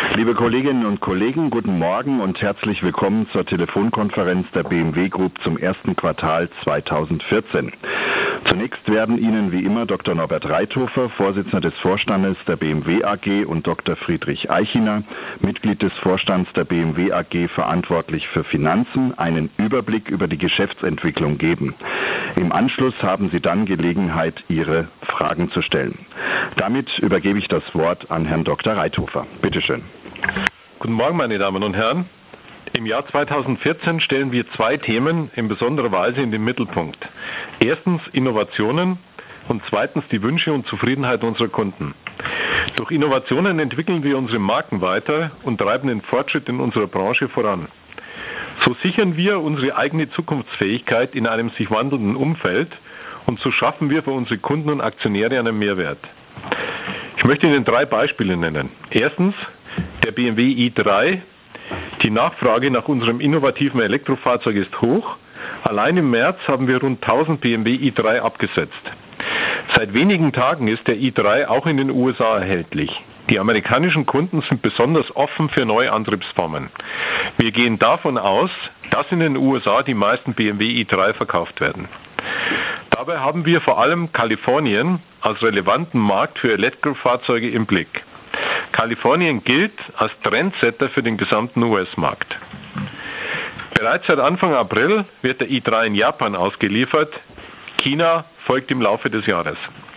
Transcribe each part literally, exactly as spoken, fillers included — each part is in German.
Liebe Kolleginnen und Kollegen, guten Morgen und herzlich willkommen zur Telefonkonferenz der B M W Group zum ersten Quartal zweitausendvierzehn. Zunächst werden Ihnen wie immer Doktor Norbert Reithofer, Vorsitzender des Vorstandes der B M W A G, und Doktor Friedrich Eichinger, Mitglied des Vorstands der B M W A G, verantwortlich für Finanzen, einen Überblick über die Geschäftsentwicklung geben. Im Anschluss haben Sie dann Gelegenheit, Ihre Fragen zu stellen. Damit übergebe ich das Wort an Herrn Doktor Reithofer. Bitte schön. Guten Morgen, meine Damen und Herren. Im Jahr zweitausendvierzehn stellen wir zwei Themen in besonderer Weise in den Mittelpunkt. Erstens Innovationen und zweitens die Wünsche und Zufriedenheit unserer Kunden. Durch Innovationen entwickeln wir unsere Marken weiter und treiben den Fortschritt in unserer Branche voran. So sichern wir unsere eigene Zukunftsfähigkeit in einem sich wandelnden Umfeld und so schaffen wir für unsere Kunden und Aktionäre einen Mehrwert. Ich möchte Ihnen drei Beispiele nennen. Erstens der B M W i drei. Die Nachfrage nach unserem innovativen Elektrofahrzeug ist hoch. Allein im März haben wir rund tausend B M W i drei abgesetzt. Seit wenigen Tagen ist der i drei auch in den U S A erhältlich. Die amerikanischen Kunden sind besonders offen für neue Antriebsformen. Wir gehen davon aus, dass in den U S A die meisten B M W i drei verkauft werden. Dabei haben wir vor allem Kalifornien als relevanten Markt für Elektrofahrzeuge im Blick. Kalifornien gilt als Trendsetter für den gesamten U S-Markt. Bereits seit Anfang April wird der i drei in Japan ausgeliefert. China folgt im Laufe des Jahres.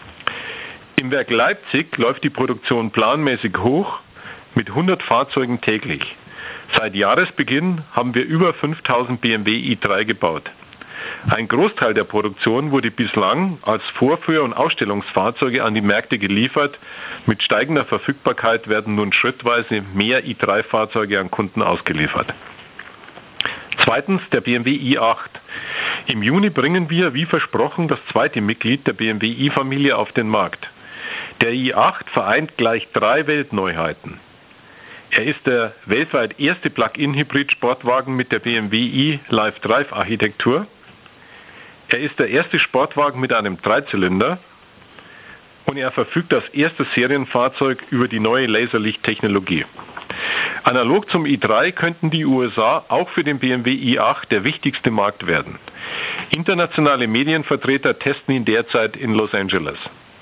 Im Werk Leipzig läuft die Produktion planmäßig hoch mit hundert Fahrzeugen täglich. Seit Jahresbeginn haben wir über fünftausend B M W i drei gebaut. Ein Großteil der Produktion wurde bislang als Vorführ- und Ausstellungsfahrzeuge an die Märkte geliefert. Mit steigender Verfügbarkeit werden nun schrittweise mehr i drei Fahrzeuge an Kunden ausgeliefert. Zweitens der B M W i acht. Im Juni bringen wir, wie versprochen, das zweite Mitglied der B M W i-Familie auf den Markt. Der i acht vereint gleich drei Weltneuheiten. Er ist der weltweit erste Plug-in-Hybrid-Sportwagen mit der B M W i Live Drive Architektur. Er ist der erste Sportwagen mit einem Dreizylinder und er verfügt als erstes Serienfahrzeug über die neue Laserlicht-Technologie. Analog zum i drei könnten die U S A auch für den B M W i acht der wichtigste Markt werden. Internationale Medienvertreter testen ihn derzeit in Los Angeles.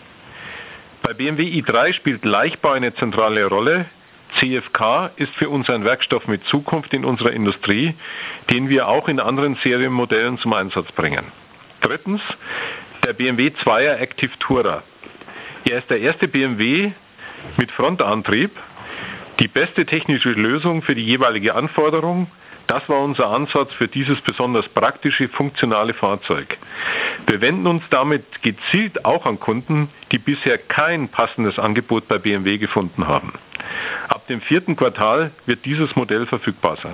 Bei B M W i drei spielt Leichtbau eine zentrale Rolle. C F K ist für uns ein Werkstoff mit Zukunft in unserer Industrie, den wir auch in anderen Serienmodellen zum Einsatz bringen. Drittens, der B M W Zweier Active Tourer. Er ist der erste B M W mit Frontantrieb, die beste technische Lösung für die jeweilige Anforderung. Das war unser Ansatz für dieses besonders praktische, funktionale Fahrzeug. Wir wenden uns damit gezielt auch an Kunden, die bisher kein passendes Angebot bei B M W gefunden haben. Ab dem vierten Quartal wird dieses Modell verfügbar sein.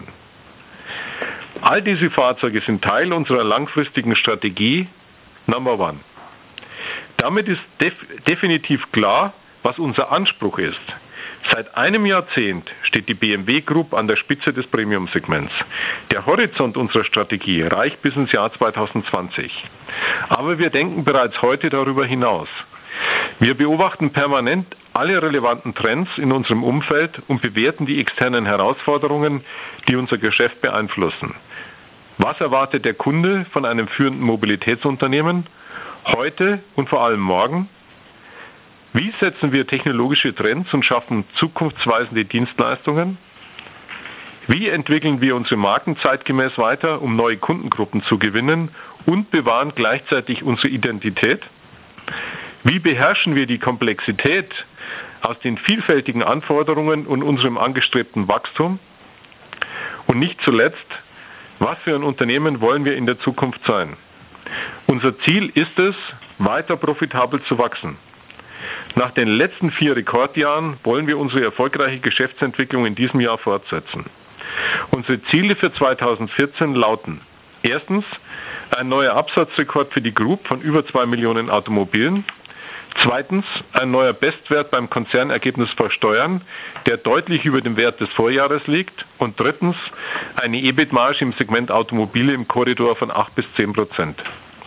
All diese Fahrzeuge sind Teil unserer langfristigen Strategie Number One. Damit ist def definitiv klar, was unser Anspruch ist. Seit einem Jahrzehnt steht die B M W Group an der Spitze des Premium-Segments. Der Horizont unserer Strategie reicht bis ins Jahr zweitausendzwanzig. Aber wir denken bereits heute darüber hinaus. Wir beobachten permanent alle relevanten Trends in unserem Umfeld und bewerten die externen Herausforderungen, die unser Geschäft beeinflussen. Was erwartet der Kunde von einem führenden Mobilitätsunternehmen heute und vor allem morgen? Wie setzen wir technologische Trends und schaffen zukunftsweisende Dienstleistungen? Wie entwickeln wir unsere Marken zeitgemäß weiter, um neue Kundengruppen zu gewinnen und bewahren gleichzeitig unsere Identität? Wie beherrschen wir die Komplexität aus den vielfältigen Anforderungen und unserem angestrebten Wachstum? Und nicht zuletzt, was für ein Unternehmen wollen wir in der Zukunft sein? Unser Ziel ist es, weiter profitabel zu wachsen. Nach den letzten vier Rekordjahren wollen wir unsere erfolgreiche Geschäftsentwicklung in diesem Jahr fortsetzen. Unsere Ziele für zweitausendvierzehn lauten: Erstens, ein neuer Absatzrekord für die Group von über zwei Millionen Automobilen. Zweitens, ein neuer Bestwert beim Konzernergebnis vor Steuern, der deutlich über dem Wert des Vorjahres liegt. Und drittens, eine E B I T-Marge im Segment Automobile im Korridor von acht bis zehn Prozent.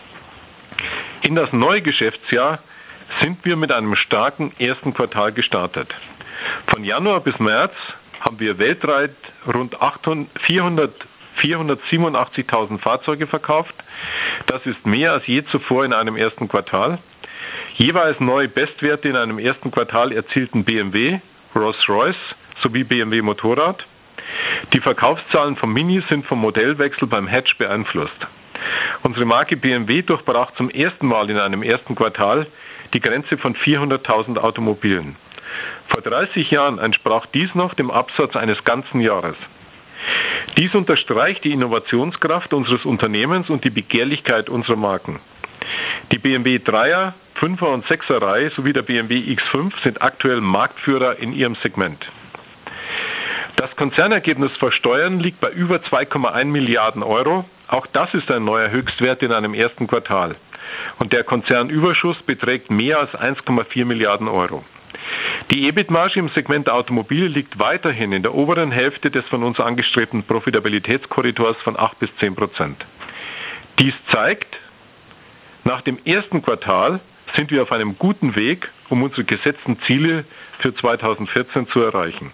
In das neue Geschäftsjahr sind wir mit einem starken ersten Quartal gestartet. Von Januar bis März haben wir weltweit rund vierhundertsiebenundachtzigtausend Fahrzeuge verkauft. Das ist mehr als je zuvor in einem ersten Quartal. Jeweils neue Bestwerte in einem ersten Quartal erzielten B M W, Rolls-Royce sowie B M W Motorrad. Die Verkaufszahlen von Mini sind vom Modellwechsel beim Hatch beeinflusst. Unsere Marke B M W durchbrach zum ersten Mal in einem ersten Quartal die Grenze von vierhunderttausend Automobilen. Vor dreißig Jahren entsprach dies noch dem Absatz eines ganzen Jahres. Dies unterstreicht die Innovationskraft unseres Unternehmens und die Begehrlichkeit unserer Marken. Die B M W Dreier, Fünfer und Sechser Reihe sowie der B M W X fünf sind aktuell Marktführer in ihrem Segment. Das Konzernergebnis vor Steuern liegt bei über zwei Komma eins Milliarden Euro. Auch das ist ein neuer Höchstwert in einem ersten Quartal. Und der Konzernüberschuss beträgt mehr als eins Komma vier Milliarden Euro. Die E B I T-Marge im Segment Automobile liegt weiterhin in der oberen Hälfte des von uns angestrebten Profitabilitätskorridors von acht bis zehn Prozent. Dies zeigt, nach dem ersten Quartal sind wir auf einem guten Weg, um unsere gesetzten Ziele für zweitausendvierzehn zu erreichen.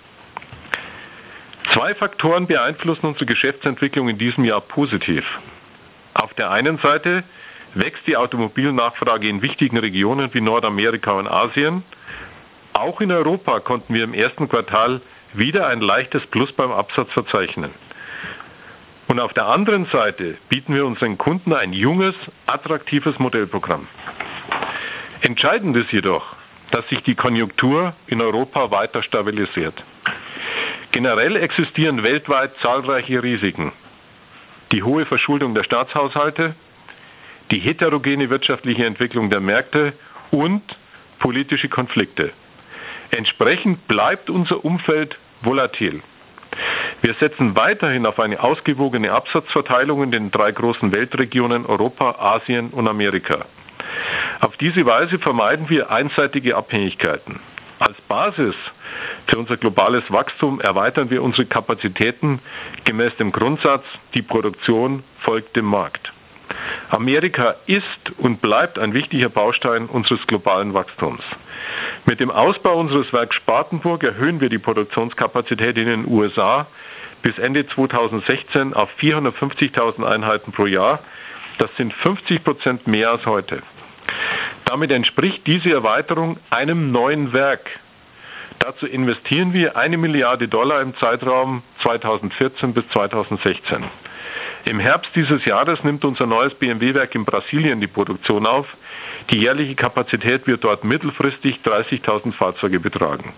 Zwei Faktoren beeinflussen unsere Geschäftsentwicklung in diesem Jahr positiv. Auf der einen Seite wächst die Automobilnachfrage in wichtigen Regionen wie Nordamerika und Asien. Auch in Europa konnten wir im ersten Quartal wieder ein leichtes Plus beim Absatz verzeichnen. Und auf der anderen Seite bieten wir unseren Kunden ein junges, attraktives Modellprogramm. Entscheidend ist jedoch, dass sich die Konjunktur in Europa weiter stabilisiert. Generell existieren weltweit zahlreiche Risiken. Die hohe Verschuldung der Staatshaushalte, die heterogene wirtschaftliche Entwicklung der Märkte und politische Konflikte. Entsprechend bleibt unser Umfeld volatil. Wir setzen weiterhin auf eine ausgewogene Absatzverteilung in den drei großen Weltregionen Europa, Asien und Amerika. Auf diese Weise vermeiden wir einseitige Abhängigkeiten. Als Basis für unser globales Wachstum erweitern wir unsere Kapazitäten gemäß dem Grundsatz, die Produktion folgt dem Markt. Amerika ist und bleibt ein wichtiger Baustein unseres globalen Wachstums. Mit dem Ausbau unseres Werks Spartanburg erhöhen wir die Produktionskapazität in den U S A bis Ende zweitausendsechzehn auf vierhundertfünfzigtausend Einheiten pro Jahr. Das sind fünfzig Prozent mehr als heute. Damit entspricht diese Erweiterung einem neuen Werk. Dazu investieren wir eine Milliarde Dollar im Zeitraum zweitausendvierzehn bis zweitausendsechzehn. Im Herbst dieses Jahres nimmt unser neues B M W-Werk in Brasilien die Produktion auf. Die jährliche Kapazität wird dort mittelfristig dreißigtausend Fahrzeuge betragen.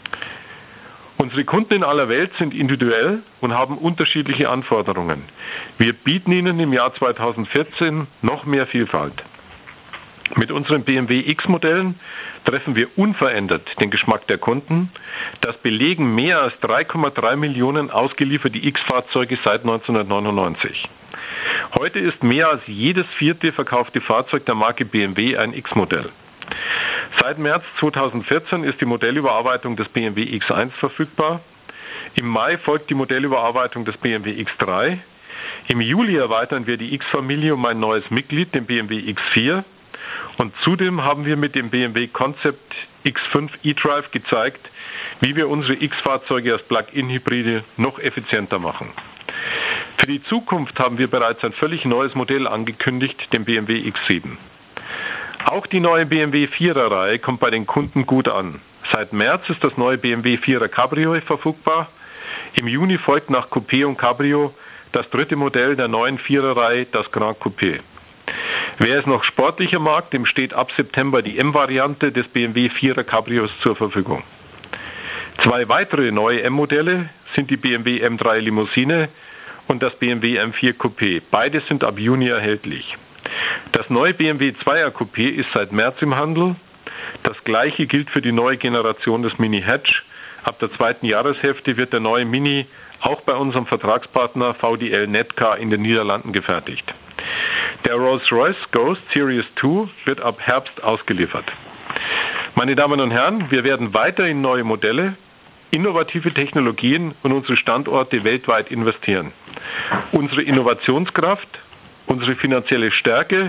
Unsere Kunden in aller Welt sind individuell und haben unterschiedliche Anforderungen. Wir bieten ihnen im Jahr zweitausendvierzehn noch mehr Vielfalt. Mit unseren B M W X-Modellen treffen wir unverändert den Geschmack der Kunden. Das belegen mehr als drei Komma drei Millionen ausgelieferte X-Fahrzeuge seit neunzehnhundertneunundneunzig. Heute ist mehr als jedes vierte verkaufte Fahrzeug der Marke B M W ein X-Modell. Seit März zweitausendvierzehn ist die Modellüberarbeitung des B M W X eins verfügbar. Im Mai folgt die Modellüberarbeitung des B M W X drei. Im Juli erweitern wir die X-Familie um ein neues Mitglied, den B M W X vier. Und zudem haben wir mit dem B M W Concept X fünf eDrive gezeigt, wie wir unsere X-Fahrzeuge als Plug-in-Hybride noch effizienter machen. Für die Zukunft haben wir bereits ein völlig neues Modell angekündigt, den B M W X sieben. Auch die neue B M W vierer Reihe kommt bei den Kunden gut an. Seit März ist das neue B M W vierer Cabrio verfügbar. Im Juni folgt nach Coupé und Cabrio das dritte Modell der neuen vierer Reihe, das Grand Coupé. Wer es noch sportlicher mag, dem steht ab September die M-Variante des B M W vierer Cabrios zur Verfügung. Zwei weitere neue M-Modelle sind die B M W M drei Limousine und das B M W M vier Coupé. Beide sind ab Juni erhältlich. Das neue B M W zweier Coupé ist seit März im Handel. Das gleiche gilt für die neue Generation des Mini Hatch. Ab der zweiten Jahreshälfte wird der neue Mini auch bei unserem Vertragspartner V D L Netcar in den Niederlanden gefertigt. Der Rolls-Royce Ghost Series zwei wird ab Herbst ausgeliefert. Meine Damen und Herren, wir werden weiterhin neue Modelle, innovative Technologien und unsere Standorte weltweit investieren. Unsere Innovationskraft, unsere finanzielle Stärke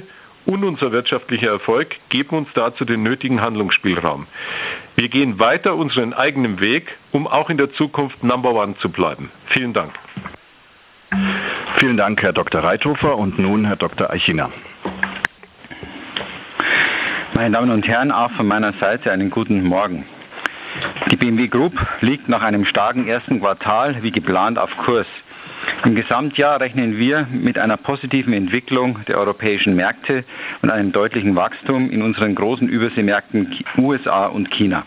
und unser wirtschaftlicher Erfolg geben uns dazu den nötigen Handlungsspielraum. Wir gehen weiter unseren eigenen Weg, um auch in der Zukunft Number One zu bleiben. Vielen Dank. Vielen Dank, Herr Doktor Reithofer. Und nun Herr Doktor Eichinger. Meine Damen und Herren, auch von meiner Seite einen guten Morgen. Die B M W Group liegt nach einem starken ersten Quartal wie geplant auf Kurs. Im Gesamtjahr rechnen wir mit einer positiven Entwicklung der europäischen Märkte und einem deutlichen Wachstum in unseren großen Überseemärkten U S A und China.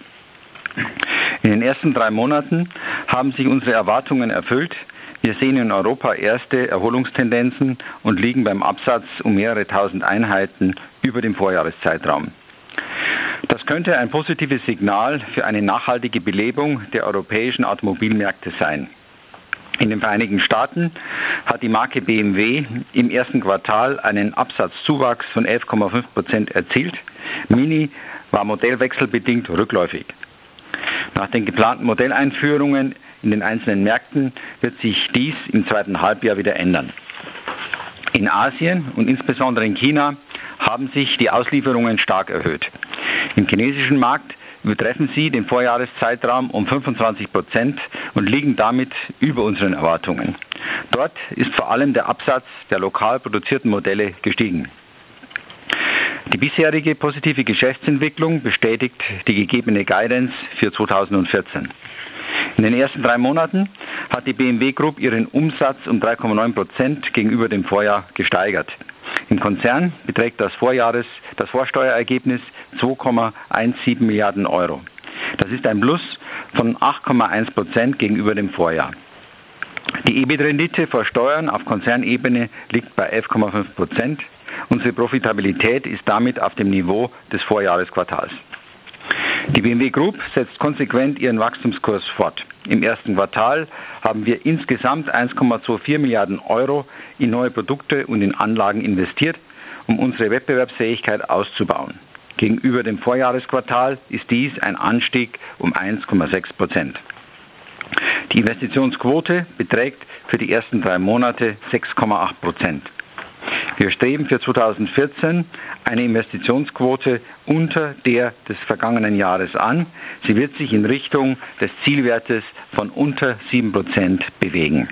In den ersten drei Monaten haben sich unsere Erwartungen erfüllt. Wir sehen in Europa erste Erholungstendenzen und liegen beim Absatz um mehrere tausend Einheiten über dem Vorjahreszeitraum. Das könnte ein positives Signal für eine nachhaltige Belebung der europäischen Automobilmärkte sein. In den Vereinigten Staaten hat die Marke B M W im ersten Quartal einen Absatzzuwachs von elf Komma fünf Prozent erzielt. Mini war modellwechselbedingt rückläufig. Nach den geplanten Modelleinführungen in den einzelnen Märkten wird sich dies im zweiten Halbjahr wieder ändern. In Asien und insbesondere in China haben sich die Auslieferungen stark erhöht. Im chinesischen Markt übertreffen sie den Vorjahreszeitraum um fünfundzwanzig Prozent und liegen damit über unseren Erwartungen. Dort ist vor allem der Absatz der lokal produzierten Modelle gestiegen. Die bisherige positive Geschäftsentwicklung bestätigt die gegebene Guidance für zweitausendvierzehn. In den ersten drei Monaten hat die B M W Group ihren Umsatz um drei Komma neun Prozent gegenüber dem Vorjahr gesteigert. Im Konzern beträgt das Vorjahres, das Vorsteuerergebnis zwei Komma siebzehn Milliarden Euro. Das ist ein Plus von acht Komma eins Prozent gegenüber dem Vorjahr. Die E B I T-Rendite vor Steuern auf Konzernebene liegt bei elf Komma fünf Prozent. Unsere Profitabilität ist damit auf dem Niveau des Vorjahresquartals. Die B M W Group setzt konsequent ihren Wachstumskurs fort. Im ersten Quartal haben wir insgesamt eins Komma vierundzwanzig Milliarden Euro in neue Produkte und in Anlagen investiert, um unsere Wettbewerbsfähigkeit auszubauen. Gegenüber dem Vorjahresquartal ist dies ein Anstieg um eins Komma sechs Prozent. Die Investitionsquote beträgt für die ersten drei Monate sechs Komma acht Prozent. Wir streben für zweitausendvierzehn eine Investitionsquote unter der des vergangenen Jahres an. Sie wird sich in Richtung des Zielwertes von unter sieben Prozent bewegen.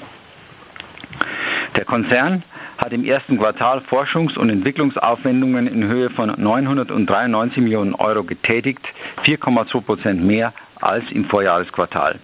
Der Konzern hat im ersten Quartal Forschungs- und Entwicklungsaufwendungen in Höhe von neunhundertdreiundneunzig Millionen Euro getätigt, vier Komma zwei Prozent mehr als im Vorjahresquartal.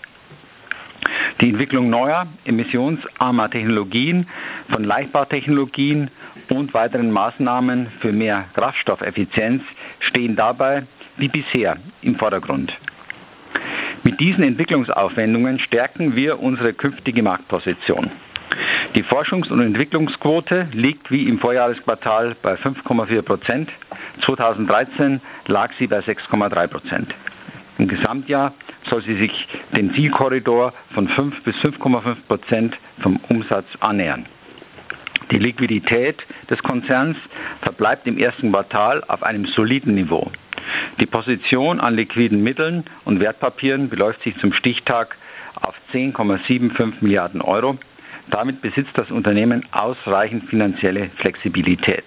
Die Entwicklung neuer, emissionsarmer Technologien, von Leichtbautechnologien und weiteren Maßnahmen für mehr Kraftstoffeffizienz stehen dabei wie bisher im Vordergrund. Mit diesen Entwicklungsaufwendungen stärken wir unsere künftige Marktposition. Die Forschungs- und Entwicklungsquote liegt wie im Vorjahresquartal bei fünf Komma vier Prozent. zweitausenddreizehn lag sie bei sechs Komma drei Prozent. Im Gesamtjahr soll sie sich dem Zielkorridor von fünf bis fünf Komma fünf Prozent vom Umsatz annähern. Die Liquidität des Konzerns verbleibt im ersten Quartal auf einem soliden Niveau. Die Position an liquiden Mitteln und Wertpapieren beläuft sich zum Stichtag auf zehn Komma fünfundsiebzig Milliarden Euro. Damit besitzt das Unternehmen ausreichend finanzielle Flexibilität.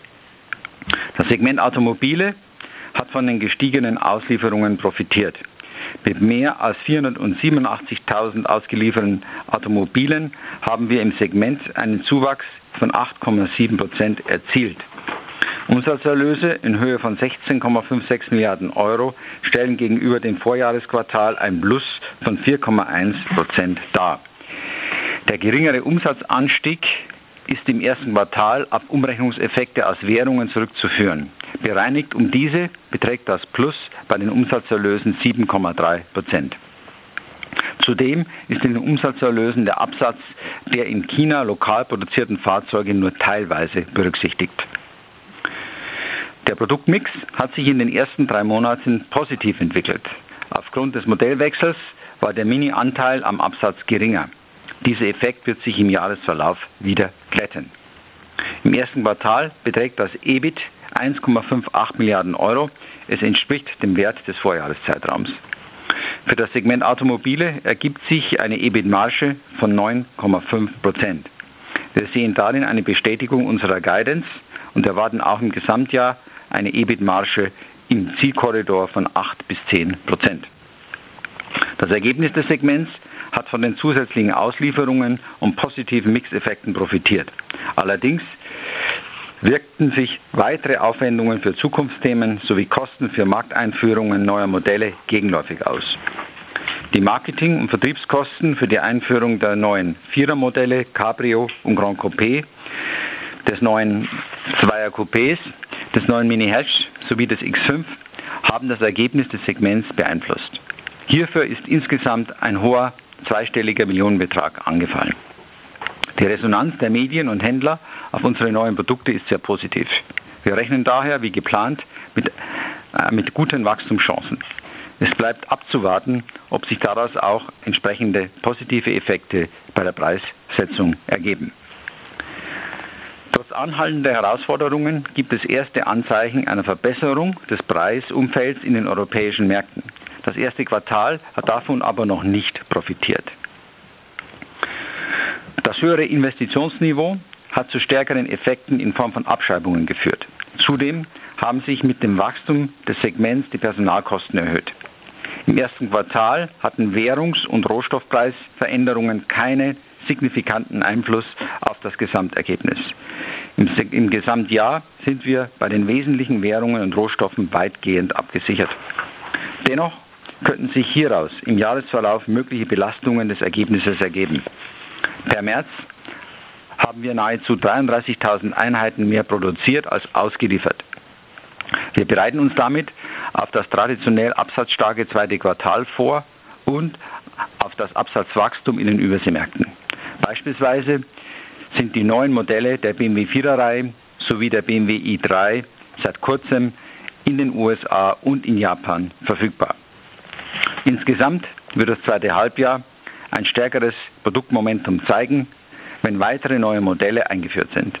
Das Segment Automobile hat von den gestiegenen Auslieferungen profitiert. Mit mehr als vierhundertsiebenundachtzigtausend ausgelieferten Automobilen haben wir im Segment einen Zuwachs von acht Komma sieben Prozent erzielt. Umsatzerlöse in Höhe von sechzehn Komma sechsundfünfzig Milliarden Euro stellen gegenüber dem Vorjahresquartal ein Plus von vier Komma eins Prozent dar. Der geringere Umsatzanstieg ist im ersten Quartal auf Umrechnungseffekte aus Währungen zurückzuführen. Bereinigt um diese beträgt das Plus bei den Umsatzerlösen sieben Komma drei Prozent. Zudem ist in den Umsatzerlösen der Absatz der in China lokal produzierten Fahrzeuge nur teilweise berücksichtigt. Der Produktmix hat sich in den ersten drei Monaten positiv entwickelt. Aufgrund des Modellwechsels war der Mini-Anteil am Absatz geringer. Dieser Effekt wird sich im Jahresverlauf wieder glätten. Im ersten Quartal beträgt das E B I T eins Komma achtundfünfzig Milliarden Euro. Es entspricht dem Wert des Vorjahreszeitraums. Für das Segment Automobile ergibt sich eine E B I T-Marge von neun Komma fünf Prozent. Wir sehen darin eine Bestätigung unserer Guidance und erwarten auch im Gesamtjahr eine E B I T-Marge im Zielkorridor von acht bis zehn Prozent. Das Ergebnis des Segments hat von den zusätzlichen Auslieferungen und positiven Mixeffekten profitiert. Allerdings wirkten sich weitere Aufwendungen für Zukunftsthemen sowie Kosten für Markteinführungen neuer Modelle gegenläufig aus. Die Marketing- und Vertriebskosten für die Einführung der neuen Vierer-Modelle Cabrio und Grand Coupé, des neuen Zweier-Coupés, des neuen Mini-Hatch sowie des X fünf haben das Ergebnis des Segments beeinflusst. Hierfür ist insgesamt ein hoher zweistelliger Millionenbetrag angefallen. Die Resonanz der Medien und Händler auf unsere neuen Produkte ist sehr positiv. Wir rechnen daher, wie geplant, mit, äh, mit guten Wachstumschancen. Es bleibt abzuwarten, ob sich daraus auch entsprechende positive Effekte bei der Preissetzung ergeben. Trotz anhaltender Herausforderungen gibt es erste Anzeichen einer Verbesserung des Preisumfelds in den europäischen Märkten. Das erste Quartal hat davon aber noch nicht profitiert. Das höhere Investitionsniveau hat zu stärkeren Effekten in Form von Abschreibungen geführt. Zudem haben sich mit dem Wachstum des Segments die Personalkosten erhöht. Im ersten Quartal hatten Währungs- und Rohstoffpreisveränderungen keinen signifikanten Einfluss auf das Gesamtergebnis. Im, Im Gesamtjahr sind wir bei den wesentlichen Währungen und Rohstoffen weitgehend abgesichert. Dennoch könnten sich hieraus im Jahresverlauf mögliche Belastungen des Ergebnisses ergeben. Per März haben wir nahezu dreiunddreißigtausend Einheiten mehr produziert als ausgeliefert. Wir bereiten uns damit auf das traditionell absatzstarke zweite Quartal vor und auf das Absatzwachstum in den Überseemärkten. Beispielsweise sind die neuen Modelle der B M W Vierer-Reihe sowie der B M W i drei seit kurzem in den U S A und in Japan verfügbar. Insgesamt wird das zweite Halbjahr ein stärkeres Produktmomentum zeigen, wenn weitere neue Modelle eingeführt sind.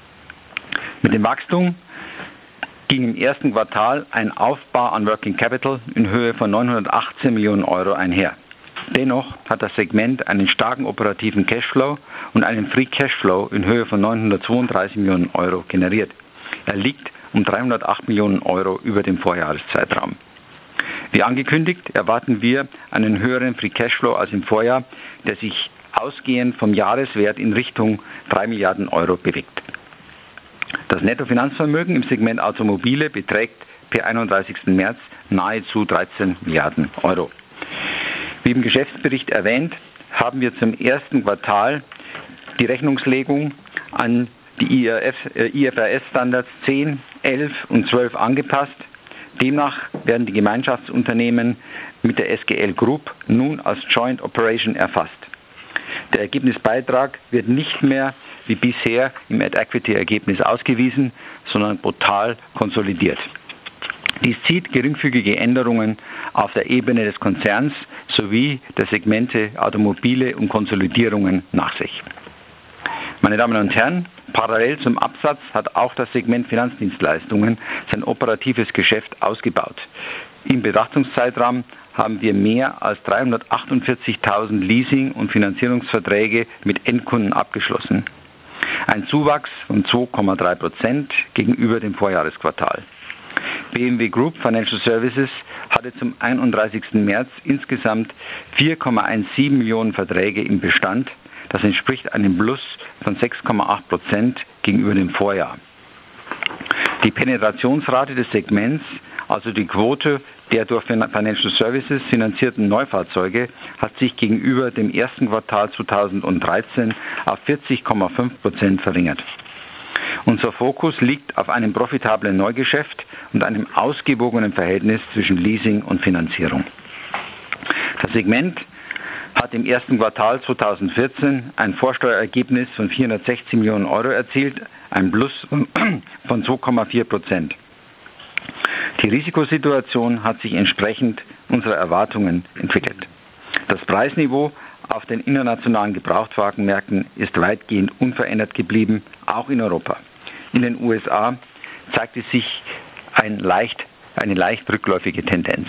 Mit dem Wachstum ging im ersten Quartal ein Aufbau an Working Capital in Höhe von neunhundertachtzehn Millionen Euro einher. Dennoch hat das Segment einen starken operativen Cashflow und einen Free Cashflow in Höhe von neunhundertzweiunddreißig Millionen Euro generiert. Er liegt um dreihundertacht Millionen Euro über dem Vorjahreszeitraum. Wie angekündigt, erwarten wir einen höheren Free Cashflow als im Vorjahr, der sich ausgehend vom Jahreswert in Richtung drei Milliarden Euro bewegt. Das Nettofinanzvermögen im Segment Automobile beträgt per einunddreißigsten März nahezu dreizehn Milliarden Euro. Wie im Geschäftsbericht erwähnt, haben wir zum ersten Quartal die Rechnungslegung an die I F R S-Standards zehn, elf und zwölf angepasst. Demnach werden die Gemeinschaftsunternehmen mit der S G L Group nun als Joint Operation erfasst. Der Ergebnisbeitrag wird nicht mehr wie bisher im At-Equity-Ergebnis ausgewiesen, sondern brutal konsolidiert. Dies zieht geringfügige Änderungen auf der Ebene des Konzerns sowie der Segmente Automobile und Konsolidierungen nach sich. Meine Damen und Herren, parallel zum Absatz hat auch das Segment Finanzdienstleistungen sein operatives Geschäft ausgebaut. Im Betrachtungszeitraum haben wir mehr als dreihundertachtundvierzigtausend Leasing- und Finanzierungsverträge mit Endkunden abgeschlossen. Ein Zuwachs von zwei Komma drei Prozent gegenüber dem Vorjahresquartal. B M W Group Financial Services hatte zum einunddreißigsten März insgesamt vier Komma siebzehn Millionen Verträge im Bestand. Das entspricht einem Plus von sechs Komma acht Prozent gegenüber dem Vorjahr. Die Penetrationsrate des Segments, also die Quote der durch Financial Services finanzierten Neufahrzeuge, hat sich gegenüber dem ersten Quartal zweitausenddreizehn auf vierzig Komma fünf Prozent verringert. Unser Fokus liegt auf einem profitablen Neugeschäft und einem ausgewogenen Verhältnis zwischen Leasing und Finanzierung. Das Segment hat im ersten Quartal zweitausendvierzehn ein Vorsteuerergebnis von vierhundertsechzig Millionen Euro erzielt, ein Plus von zwei Komma vier Prozent. Die Risikosituation hat sich entsprechend unserer Erwartungen entwickelt. Das Preisniveau auf den internationalen Gebrauchtwagenmärkten ist weitgehend unverändert geblieben, auch in Europa. In den U S A zeigte sich ein leicht, eine leicht rückläufige Tendenz.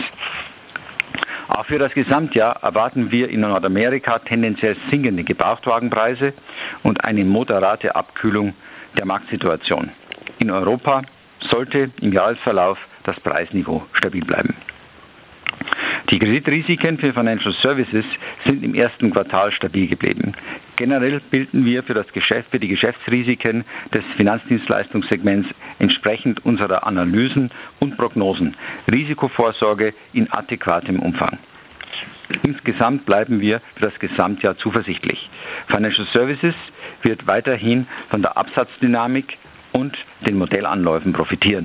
Auch für das Gesamtjahr erwarten wir in Nordamerika tendenziell sinkende Gebrauchtwagenpreise und eine moderate Abkühlung der Marktsituation. In Europa sollte im Jahresverlauf das Preisniveau stabil bleiben. Die Kreditrisiken für Financial Services sind im ersten Quartal stabil geblieben. Generell bilden wir für das Geschäft, für die Geschäftsrisiken des Finanzdienstleistungssegments entsprechend unserer Analysen und Prognosen Risikovorsorge in adäquatem Umfang. Insgesamt bleiben wir für das Gesamtjahr zuversichtlich. Financial Services wird weiterhin von der Absatzdynamik und den Modellanläufen profitieren.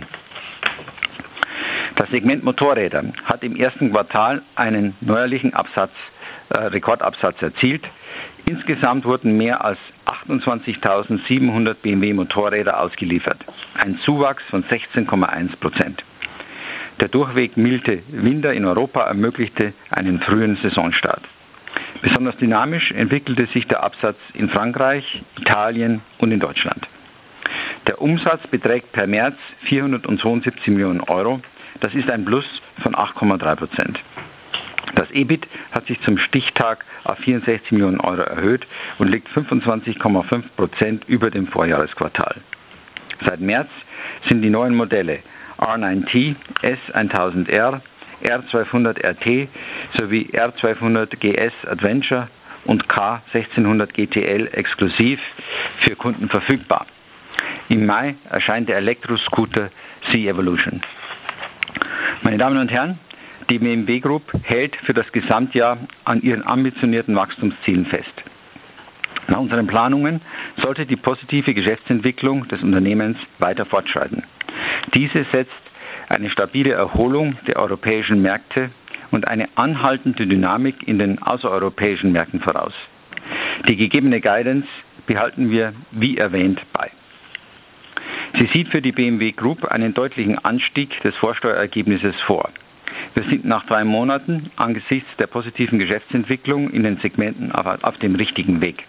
Das Segment Motorräder hat im ersten Quartal einen neuerlichen Absatz, äh, Rekordabsatz erzielt. Insgesamt wurden mehr als achtundzwanzigtausendsiebenhundert B M W Motorräder ausgeliefert, ein Zuwachs von sechzehn Komma eins Prozent. Der durchweg milde Winter in Europa ermöglichte einen frühen Saisonstart. Besonders dynamisch entwickelte sich der Absatz in Frankreich, Italien und in Deutschland. Der Umsatz beträgt per März vierhundertzweiundsiebzig Millionen Euro. Das ist ein Plus von acht Komma drei Prozent. Das E B I T hat sich zum Stichtag auf vierundsechzig Millionen Euro erhöht und liegt fünfundzwanzig Komma fünf Prozent über dem Vorjahresquartal. Seit März sind die neuen Modelle R neun T, S tausend R, R zwölfhundert R T sowie R zwölfhundert G S Adventure und K sechzehnhundert G T L exklusiv für Kunden verfügbar. Im Mai erscheint der Elektroscooter C-Evolution. Meine Damen und Herren, die B M W Group hält für das Gesamtjahr an ihren ambitionierten Wachstumszielen fest. Nach unseren Planungen sollte die positive Geschäftsentwicklung des Unternehmens weiter fortschreiten. Diese setzt eine stabile Erholung der europäischen Märkte und eine anhaltende Dynamik in den außereuropäischen Märkten voraus. Die gegebene Guidance behalten wir, wie erwähnt, bei. Sie sieht für die B M W Group einen deutlichen Anstieg des Vorsteuerergebnisses vor. Wir sind nach drei Monaten angesichts der positiven Geschäftsentwicklung in den Segmenten auf, auf dem richtigen Weg.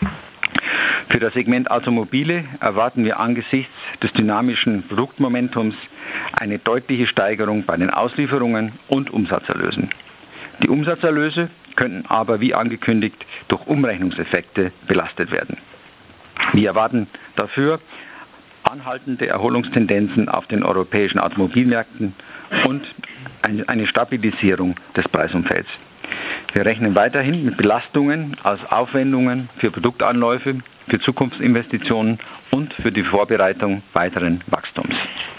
Für das Segment Automobile erwarten wir angesichts des dynamischen Produktmomentums eine deutliche Steigerung bei den Auslieferungen und Umsatzerlösen. Die Umsatzerlöse könnten aber, wie angekündigt, durch Umrechnungseffekte belastet werden. Wir erwarten dafür anhaltende Erholungstendenzen auf den europäischen Automobilmärkten und eine Stabilisierung des Preisumfelds. Wir rechnen weiterhin mit Belastungen aus Aufwendungen für Produktanläufe, für Zukunftsinvestitionen und für die Vorbereitung weiteren Wachstums.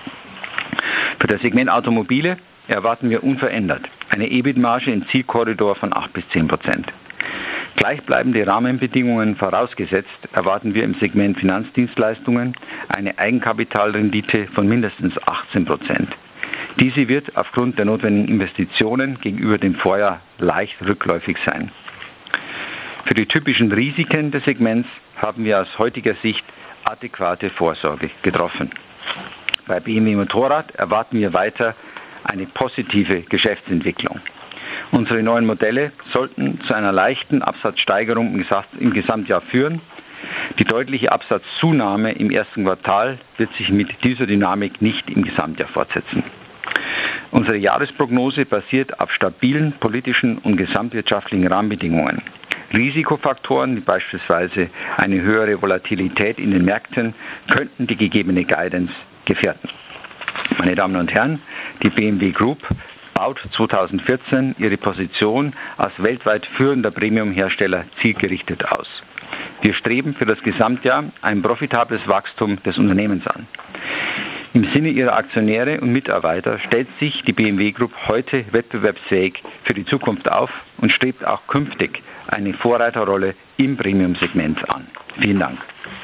Für das Segment Automobile erwarten wir unverändert eine E B I T-Marge im Zielkorridor von acht bis zehn Prozent. Gleichbleibende Rahmenbedingungen vorausgesetzt, erwarten wir im Segment Finanzdienstleistungen eine Eigenkapitalrendite von mindestens achtzehn Prozent. Diese wird aufgrund der notwendigen Investitionen gegenüber dem Vorjahr leicht rückläufig sein. Für die typischen Risiken des Segments haben wir aus heutiger Sicht adäquate Vorsorge getroffen. Bei B M W Motorrad erwarten wir weiter eine positive Geschäftsentwicklung. Unsere neuen Modelle sollten zu einer leichten Absatzsteigerung im Gesamtjahr führen. Die deutliche Absatzzunahme im ersten Quartal wird sich mit dieser Dynamik nicht im Gesamtjahr fortsetzen. Unsere Jahresprognose basiert auf stabilen politischen und gesamtwirtschaftlichen Rahmenbedingungen. Risikofaktoren, wie beispielsweise eine höhere Volatilität in den Märkten, könnten die gegebene Guidance gefährden. Meine Damen und Herren, die B M W Group baut zweitausendvierzehn ihre Position als weltweit führender Premium-Hersteller zielgerichtet aus. Wir streben für das Gesamtjahr ein profitables Wachstum des Unternehmens an. Im Sinne ihrer Aktionäre und Mitarbeiter stellt sich die B M W Group heute wettbewerbsfähig für die Zukunft auf und strebt auch künftig eine Vorreiterrolle im Premium-Segment an. Vielen Dank.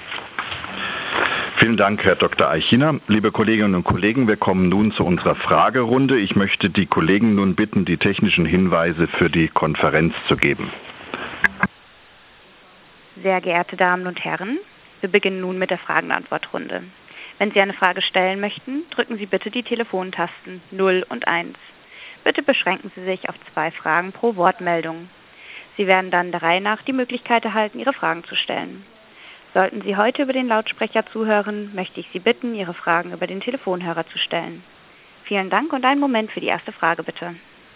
Vielen Dank, Herr Doktor Eichiner. Liebe Kolleginnen und Kollegen, wir kommen nun zu unserer Fragerunde. Ich möchte die Kollegen nun bitten, die technischen Hinweise für die Konferenz zu geben. Sehr geehrte Damen und Herren, wir beginnen nun mit der Fragen- und Antwortrunde. Wenn Sie eine Frage stellen möchten, drücken Sie bitte die Telefontasten null und eins. Bitte beschränken Sie sich auf zwei Fragen pro Wortmeldung. Sie werden dann der Reihe nach die Möglichkeit erhalten, Ihre Fragen zu stellen. Sollten Sie heute über den Lautsprecher zuhören, möchte ich Sie bitten, Ihre Fragen über den Telefonhörer zu stellen. Vielen Dank und einen Moment für die erste Frage, bitte.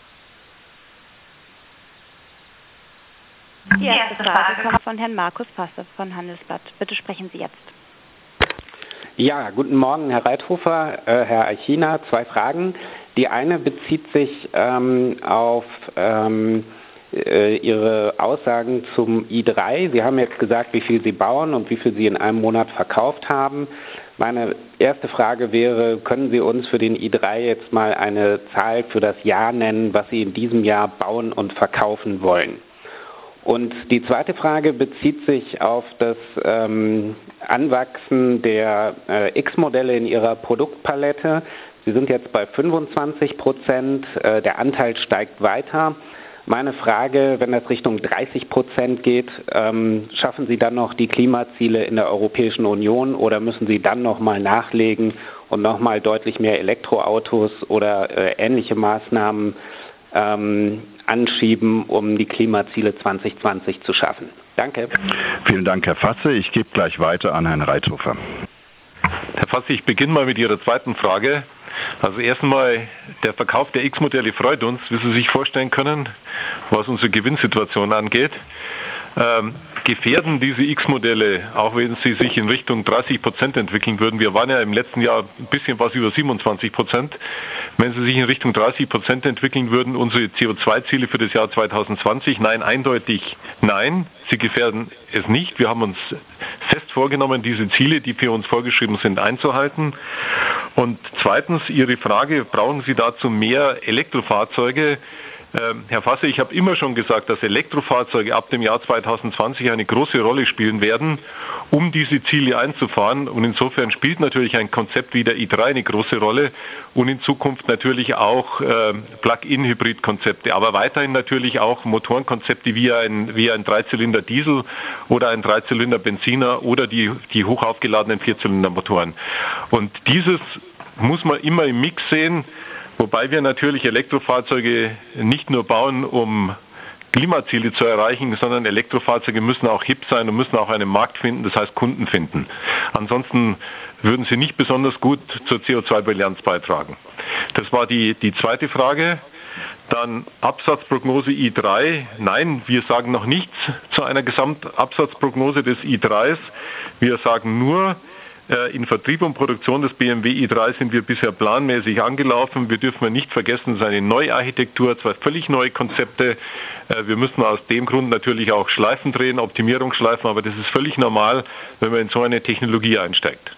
Die erste Frage kommt von Herrn Markus Passer von Handelsblatt. Bitte sprechen Sie jetzt. Ja, guten Morgen, Herr Reithofer, äh, Herr Eichiner. Zwei Fragen. Die eine bezieht sich ähm, auf ähm, äh, Ihre Aussagen zum i drei. Sie haben jetzt gesagt, wie viel Sie bauen und wie viel Sie in einem Monat verkauft haben. Meine erste Frage wäre, können Sie uns für den i drei jetzt mal eine Zahl für das Jahr nennen, was Sie in diesem Jahr bauen und verkaufen wollen? Und die zweite Frage bezieht sich auf das ähm, Anwachsen der äh, X-Modelle in Ihrer Produktpalette. Sie sind jetzt bei fünfundzwanzig Prozent, äh, der Anteil steigt weiter. Meine Frage, wenn das Richtung dreißig Prozent geht, ähm, schaffen Sie dann noch die Klimaziele in der Europäischen Union oder müssen Sie dann nochmal nachlegen und nochmal deutlich mehr Elektroautos oder äh, ähnliche Maßnahmen ähm, anschieben, um die Klimaziele zwanzig zwanzig zu schaffen? Danke. Vielen Dank, Herr Fasse. Ich gebe gleich weiter an Herrn Reithofer. Herr Fasse, ich beginne mal mit Ihrer zweiten Frage. Also erstmal, der Verkauf der X-Modelle freut uns, wie Sie sich vorstellen können, was unsere Gewinnsituation angeht. Ähm, gefährden diese X-Modelle, auch wenn sie sich in Richtung dreißig Prozent entwickeln würden. Wir waren ja im letzten Jahr ein bisschen was über siebenundzwanzig Prozent. Wenn sie sich in Richtung dreißig Prozent entwickeln würden, unsere C O zwei Ziele für das Jahr zweitausendzwanzig, nein, eindeutig nein, sie gefährden es nicht. Wir haben uns fest vorgenommen, diese Ziele, die für uns vorgeschrieben sind, einzuhalten. Und zweitens, Ihre Frage, brauchen Sie dazu mehr Elektrofahrzeuge? Ähm, Herr Fasse, ich habe immer schon gesagt, dass Elektrofahrzeuge ab dem Jahr zweitausendzwanzig eine große Rolle spielen werden, um diese Ziele einzufahren. Und insofern spielt natürlich ein Konzept wie der i drei eine große Rolle und in Zukunft natürlich auch äh, Plug-in-Hybrid-Konzepte, aber weiterhin natürlich auch Motorenkonzepte wie ein, wie ein Dreizylinder-Diesel oder ein Dreizylinder-Benziner oder die, die hochaufgeladenen Vierzylinder-Motoren. Und dieses muss man immer im Mix sehen, wobei wir natürlich Elektrofahrzeuge nicht nur bauen, um Klimaziele zu erreichen, sondern Elektrofahrzeuge müssen auch hip sein und müssen auch einen Markt finden, das heißt Kunden finden. Ansonsten würden sie nicht besonders gut zur C O zwei Bilanz beitragen. Das war die, die zweite Frage. Dann Absatzprognose i drei. Nein, wir sagen noch nichts zu einer Gesamtabsatzprognose des i drei. Wir sagen nur, in Vertrieb und Produktion des B M W i drei sind wir bisher planmäßig angelaufen. Wir dürfen nicht vergessen, es ist eine neue Architektur, zwei völlig neue Konzepte. Wir müssen aus dem Grund natürlich auch Schleifen drehen, Optimierungsschleifen, aber das ist völlig normal, wenn man in so eine Technologie einsteigt.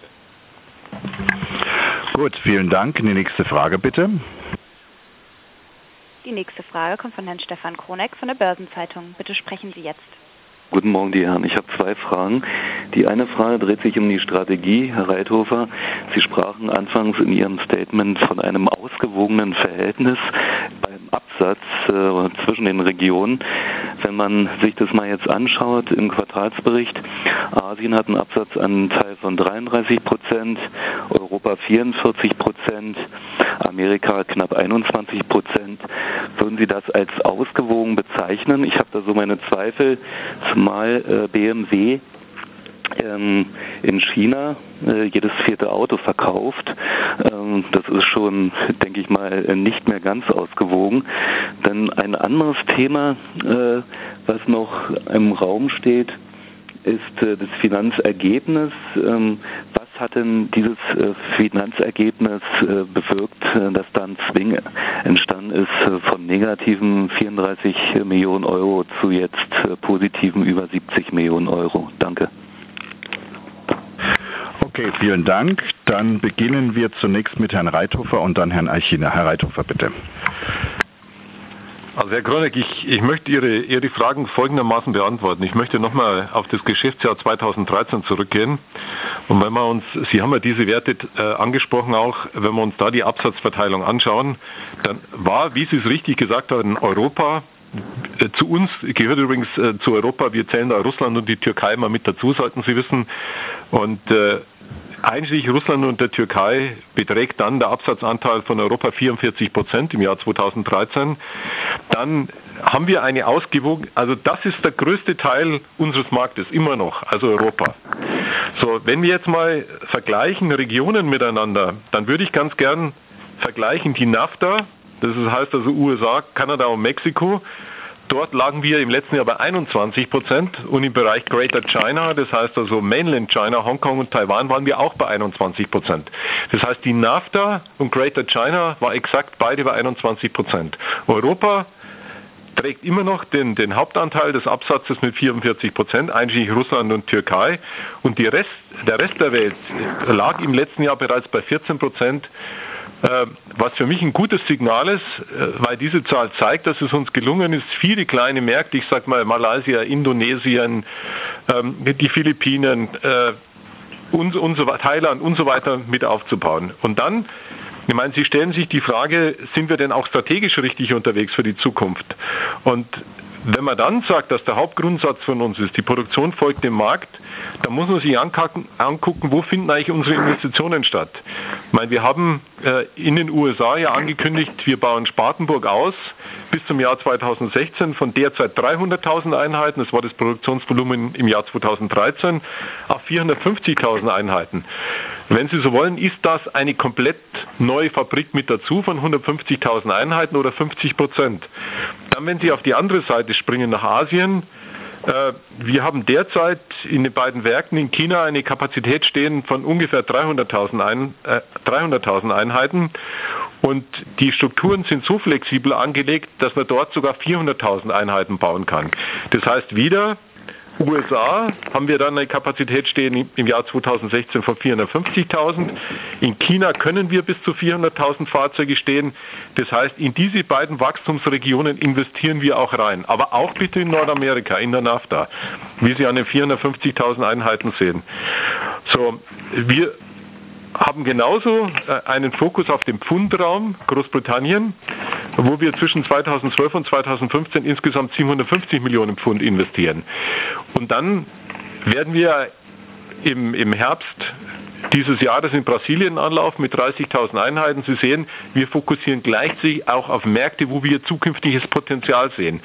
Gut, vielen Dank. Die nächste Frage bitte. Die nächste Frage kommt von Herrn Stefan Kroneck von der Börsenzeitung. Bitte sprechen Sie jetzt. Guten Morgen, die Herren. Ich habe zwei Fragen. Die eine Frage dreht sich um die Strategie. Herr Reithofer, Sie sprachen anfangs in Ihrem Statement von einem ausgewogenen Verhältnis beim Absatz äh, zwischen den Regionen. Wenn man sich das mal jetzt anschaut im Quartalsbericht, Asien hat einen Absatzanteil von dreiunddreißig Prozent, Europa vierundvierzig Prozent, Amerika knapp einundzwanzig Prozent. Würden Sie das als ausgewogen bezeichnen? Ich habe da so meine Zweifel, zumal äh, B M W ähm, in China äh, jedes vierte Auto verkauft. Ähm, das ist schon, denke ich mal, nicht mehr ganz ausgewogen. Dann ein anderes Thema, äh, was noch im Raum steht, ist äh, das Finanzergebnis. Ähm, was hat denn dieses äh, Finanzergebnis äh, bewirkt, äh, dass dann Swing entstanden ist äh, von negativen vierunddreißig Millionen Euro zu jetzt äh, positiven über siebzig Millionen Euro? Danke. Okay, vielen Dank. Dann beginnen wir zunächst mit Herrn Reithofer und dann Herrn Eichiner. Herr Reithofer, bitte. Also Herr Kroneck, ich, ich möchte Ihre, Ihre Fragen folgendermaßen beantworten. Ich möchte nochmal auf das Geschäftsjahr zweitausenddreizehn zurückgehen. Und wenn wir uns, Sie haben ja diese Werte äh, angesprochen auch, wenn wir uns da die Absatzverteilung anschauen, dann war, wie Sie es richtig gesagt haben, Europa, äh, zu uns gehört übrigens äh, zu Europa, wir zählen da Russland und die Türkei mal mit dazu, sollten Sie wissen. Und äh, einschließlich Russland und der Türkei beträgt dann der Absatzanteil von Europa vierundvierzig Prozent im Jahr zweitausenddreizehn. Dann haben wir eine ausgewogen, also das ist der größte Teil unseres Marktes, immer noch, also Europa. So, wenn wir jetzt mal vergleichen Regionen miteinander, dann würde ich ganz gern vergleichen die NAFTA, das heißt also U S A, Kanada und Mexiko. dort lagen wir im letzten Jahr bei einundzwanzig Prozent und im Bereich Greater China, das heißt also Mainland China, Hongkong und Taiwan, waren wir auch bei einundzwanzig Prozent. Das heißt, die NAFTA und Greater China war exakt beide bei einundzwanzig Prozent. Europa trägt immer noch den, den Hauptanteil des Absatzes mit vierundvierzig Prozent, einschließlich Russland und Türkei. Und die Rest, der Rest der Welt lag im letzten Jahr bereits bei vierzehn Prozent, äh, was für mich ein gutes Signal ist, äh, weil diese Zahl zeigt, dass es uns gelungen ist, viele kleine Märkte, ich sag mal Malaysia, Indonesien, ähm, die Philippinen, äh, und, und so, Thailand und so weiter mit aufzubauen. Und dann, ich meine, Sie stellen sich die Frage, sind wir denn auch strategisch richtig unterwegs für die Zukunft? Und wenn man dann sagt, dass der Hauptgrundsatz von uns ist, die Produktion folgt dem Markt, dann muss man sich angucken, angucken, wo finden eigentlich unsere Investitionen statt. Ich meine, wir haben äh, in den U S A ja angekündigt, wir bauen Spartanburg aus bis zum Jahr zweitausendsechzehn von derzeit dreihunderttausend Einheiten, das war das Produktionsvolumen im Jahr zweitausenddreizehn, auf vierhundertfünfzigtausend Einheiten. Wenn Sie so wollen, ist das eine komplett neue Fabrik mit dazu von hundertfünfzigtausend Einheiten oder fünfzig Prozent. Dann, wenn Sie auf die andere Seite springen nach Asien, äh, wir haben derzeit in den beiden Werken in China eine Kapazität stehen von ungefähr dreihunderttausend Ein, äh, dreihunderttausend Einheiten und die Strukturen sind so flexibel angelegt, dass man dort sogar vierhunderttausend Einheiten bauen kann. Das heißt wieder, U S A haben wir dann eine Kapazität stehen im Jahr zweitausendsechzehn von vierhundertfünfzigtausend. In China können wir bis zu vierhunderttausend Fahrzeuge stehen. Das heißt, in diese beiden Wachstumsregionen investieren wir auch rein. Aber auch bitte in Nordamerika, in der NAFTA, wie Sie an den vierhundertfünfzigtausend Einheiten sehen. So, wir haben genauso einen Fokus auf den Pfundraum Großbritannien, wo wir zwischen zweitausendzwölf und zweitausendfünfzehn insgesamt siebenhundertfünfzig Millionen Pfund investieren. Und dann werden wir im, im Herbst dieses Jahres in Brasilien anlaufen mit dreißigtausend Einheiten. Sie sehen, wir fokussieren gleichzeitig auch auf Märkte, wo wir zukünftiges Potenzial sehen.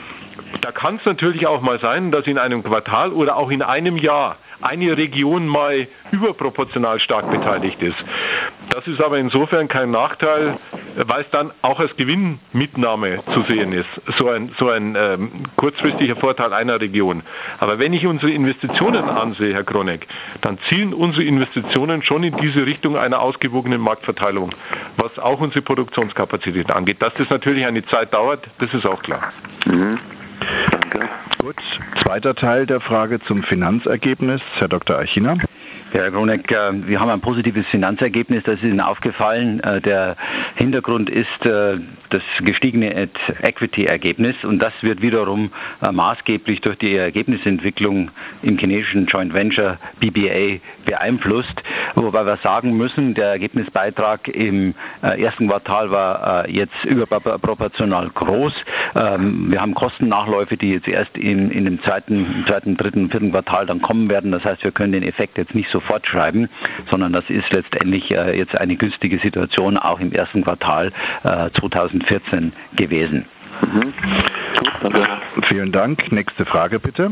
Da kann es natürlich auch mal sein, dass in einem Quartal oder auch in einem Jahr eine Region mal überproportional stark beteiligt ist. Das ist aber insofern kein Nachteil, weil es dann auch als Gewinnmitnahme zu sehen ist, so ein, so ein ähm, kurzfristiger Vorteil einer Region. Aber wenn ich unsere Investitionen ansehe, Herr Kronek, dann zielen unsere Investitionen schon in diese Richtung einer ausgewogenen Marktverteilung, was auch unsere Produktionskapazität angeht. Dass das natürlich eine Zeit dauert, das ist auch klar. Mhm. Danke. Gut, zweiter Teil der Frage zum Finanzergebnis, Herr Doktor Eichiner. Ja, Herr Kronek, wir haben ein positives Finanzergebnis, das ist Ihnen aufgefallen. Der Hintergrund ist das gestiegene Equity-Ergebnis und das wird wiederum maßgeblich durch die Ergebnisentwicklung im chinesischen Joint Venture B B A beeinflusst. Wobei wir sagen müssen, der Ergebnisbeitrag im ersten Quartal war jetzt überproportional groß. Wir haben Kostennachläufe, die jetzt erst in, in dem zweiten, im zweiten, dritten, vierten Quartal dann kommen werden. Das heißt, wir können den Effekt jetzt nicht so fortschreiben, sondern das ist letztendlich äh, jetzt eine günstige Situation auch im ersten Quartal äh, zweitausendvierzehn gewesen. Mhm. Gut, danke. Vielen Dank. Nächste Frage bitte.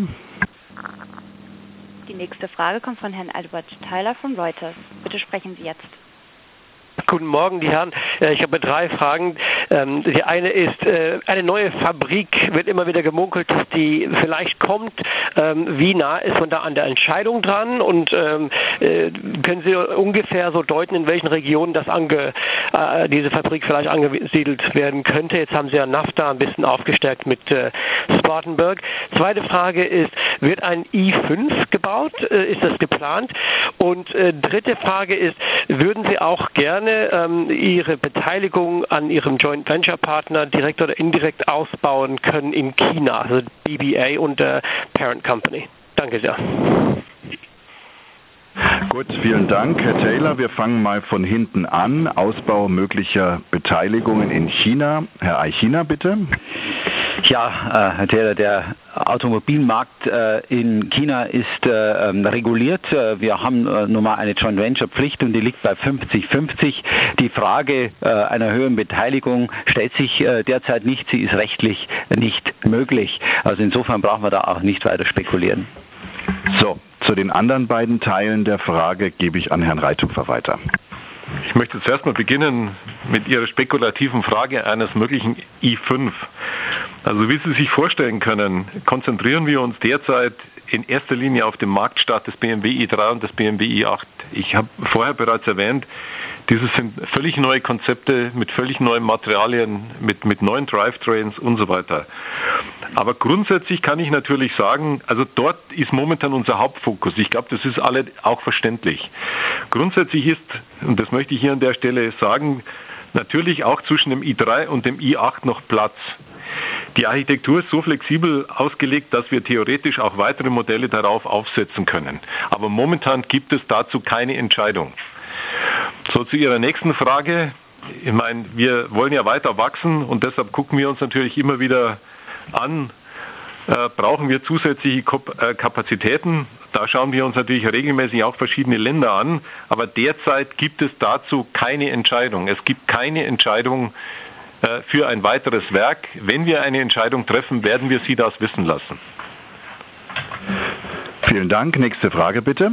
Die nächste Frage kommt von Herrn Edward Tyler von Reuters. Bitte sprechen Sie jetzt. Guten Morgen, die Herren. Ich habe drei Fragen. Die eine ist, eine neue Fabrik wird immer wieder gemunkelt, dass die vielleicht kommt. Wie nah ist man da an der Entscheidung dran? Und können Sie ungefähr so deuten, in welchen Regionen das ange, diese Fabrik vielleicht angesiedelt werden könnte? Jetzt haben Sie ja NAFTA ein bisschen aufgestärkt mit Spartanburg. Zweite Frage ist, wird ein i fünf gebaut? Ist das geplant? Und dritte Frage ist, würden Sie auch gerne Ihre Beteiligung an Ihrem Joint Venture Partner direkt oder indirekt ausbauen können in China, also B B A und der Parent Company. Danke sehr. Gut, vielen Dank, Herr Taylor. Wir fangen mal von hinten an. Ausbau möglicher Beteiligungen in China. Herr Eichiner, bitte. Ja, äh, Herr Taylor, der Automobilmarkt äh, in China ist äh, reguliert. Wir haben äh, nun mal eine Joint Venture Pflicht und die liegt bei fünfzig fünfzig. Die Frage äh, einer höheren Beteiligung stellt sich äh, derzeit nicht. Sie ist rechtlich nicht möglich. Also insofern brauchen wir da auch nicht weiter spekulieren. So, zu den anderen beiden Teilen der Frage gebe ich an Herrn Reithofer weiter. Ich möchte zuerst mal beginnen mit Ihrer spekulativen Frage eines möglichen I fünf. Also wie Sie sich vorstellen können, konzentrieren wir uns derzeit in erster Linie auf den Marktstart des B M W i drei und des B M W i acht. Ich habe vorher bereits erwähnt, dieses sind völlig neue Konzepte mit völlig neuen Materialien, mit, mit neuen Drivetrains und so weiter. Aber grundsätzlich kann ich natürlich sagen, also dort ist momentan unser Hauptfokus. Ich glaube, das ist alle auch verständlich. Grundsätzlich ist, und das möchte ich hier an der Stelle sagen, natürlich auch zwischen dem i drei und dem i acht noch Platz. Die Architektur ist so flexibel ausgelegt, dass wir theoretisch auch weitere Modelle darauf aufsetzen können. Aber momentan gibt es dazu keine Entscheidung. So, zu Ihrer nächsten Frage. Ich meine, wir wollen ja weiter wachsen und deshalb gucken wir uns natürlich immer wieder an, äh, brauchen wir zusätzliche Kapazitäten. Da schauen wir uns natürlich regelmäßig auch verschiedene Länder an. Aber derzeit gibt es dazu keine Entscheidung. Es gibt keine Entscheidung äh, für ein weiteres Werk. Wenn wir eine Entscheidung treffen, werden wir Sie das wissen lassen. Vielen Dank. Nächste Frage bitte.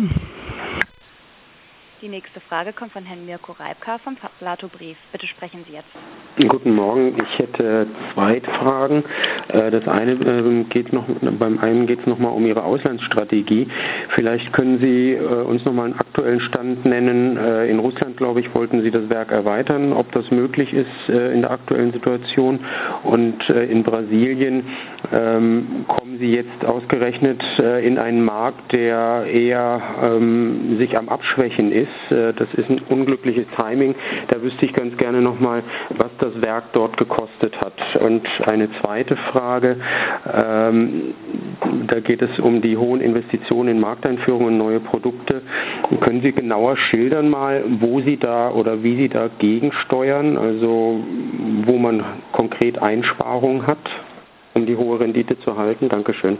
Die nächste Frage kommt von Herrn Mirko Reibka vom Plato Brief. Bitte sprechen Sie jetzt. Guten Morgen. Ich hätte zwei Fragen. Das eine geht noch, beim einen geht es nochmal um Ihre Auslandsstrategie. Vielleicht können Sie uns nochmal einen aktuellen Stand nennen. In Russland, glaube ich, wollten Sie das Werk erweitern, ob das möglich ist in der aktuellen Situation. Und in Brasilien kommen Sie jetzt ausgerechnet in einen Markt, der eher sich am Abschwächen ist. Das ist ein unglückliches Timing. Da wüsste ich ganz gerne nochmal, was das Werk dort gekostet hat. Und eine zweite Frage, ähm, da geht es um die hohen Investitionen in Markteinführung und neue Produkte. Können Sie genauer schildern mal, wo Sie da oder wie Sie da gegensteuern, also wo man konkret Einsparungen hat, um die hohe Rendite zu halten? Dankeschön.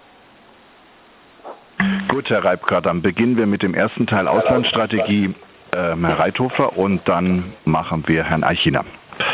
Gut, Herr Reibka, dann beginnen wir mit dem ersten Teil Auslandsstrategie, äh, Herr Reithofer, und dann machen wir Herrn Eichiner.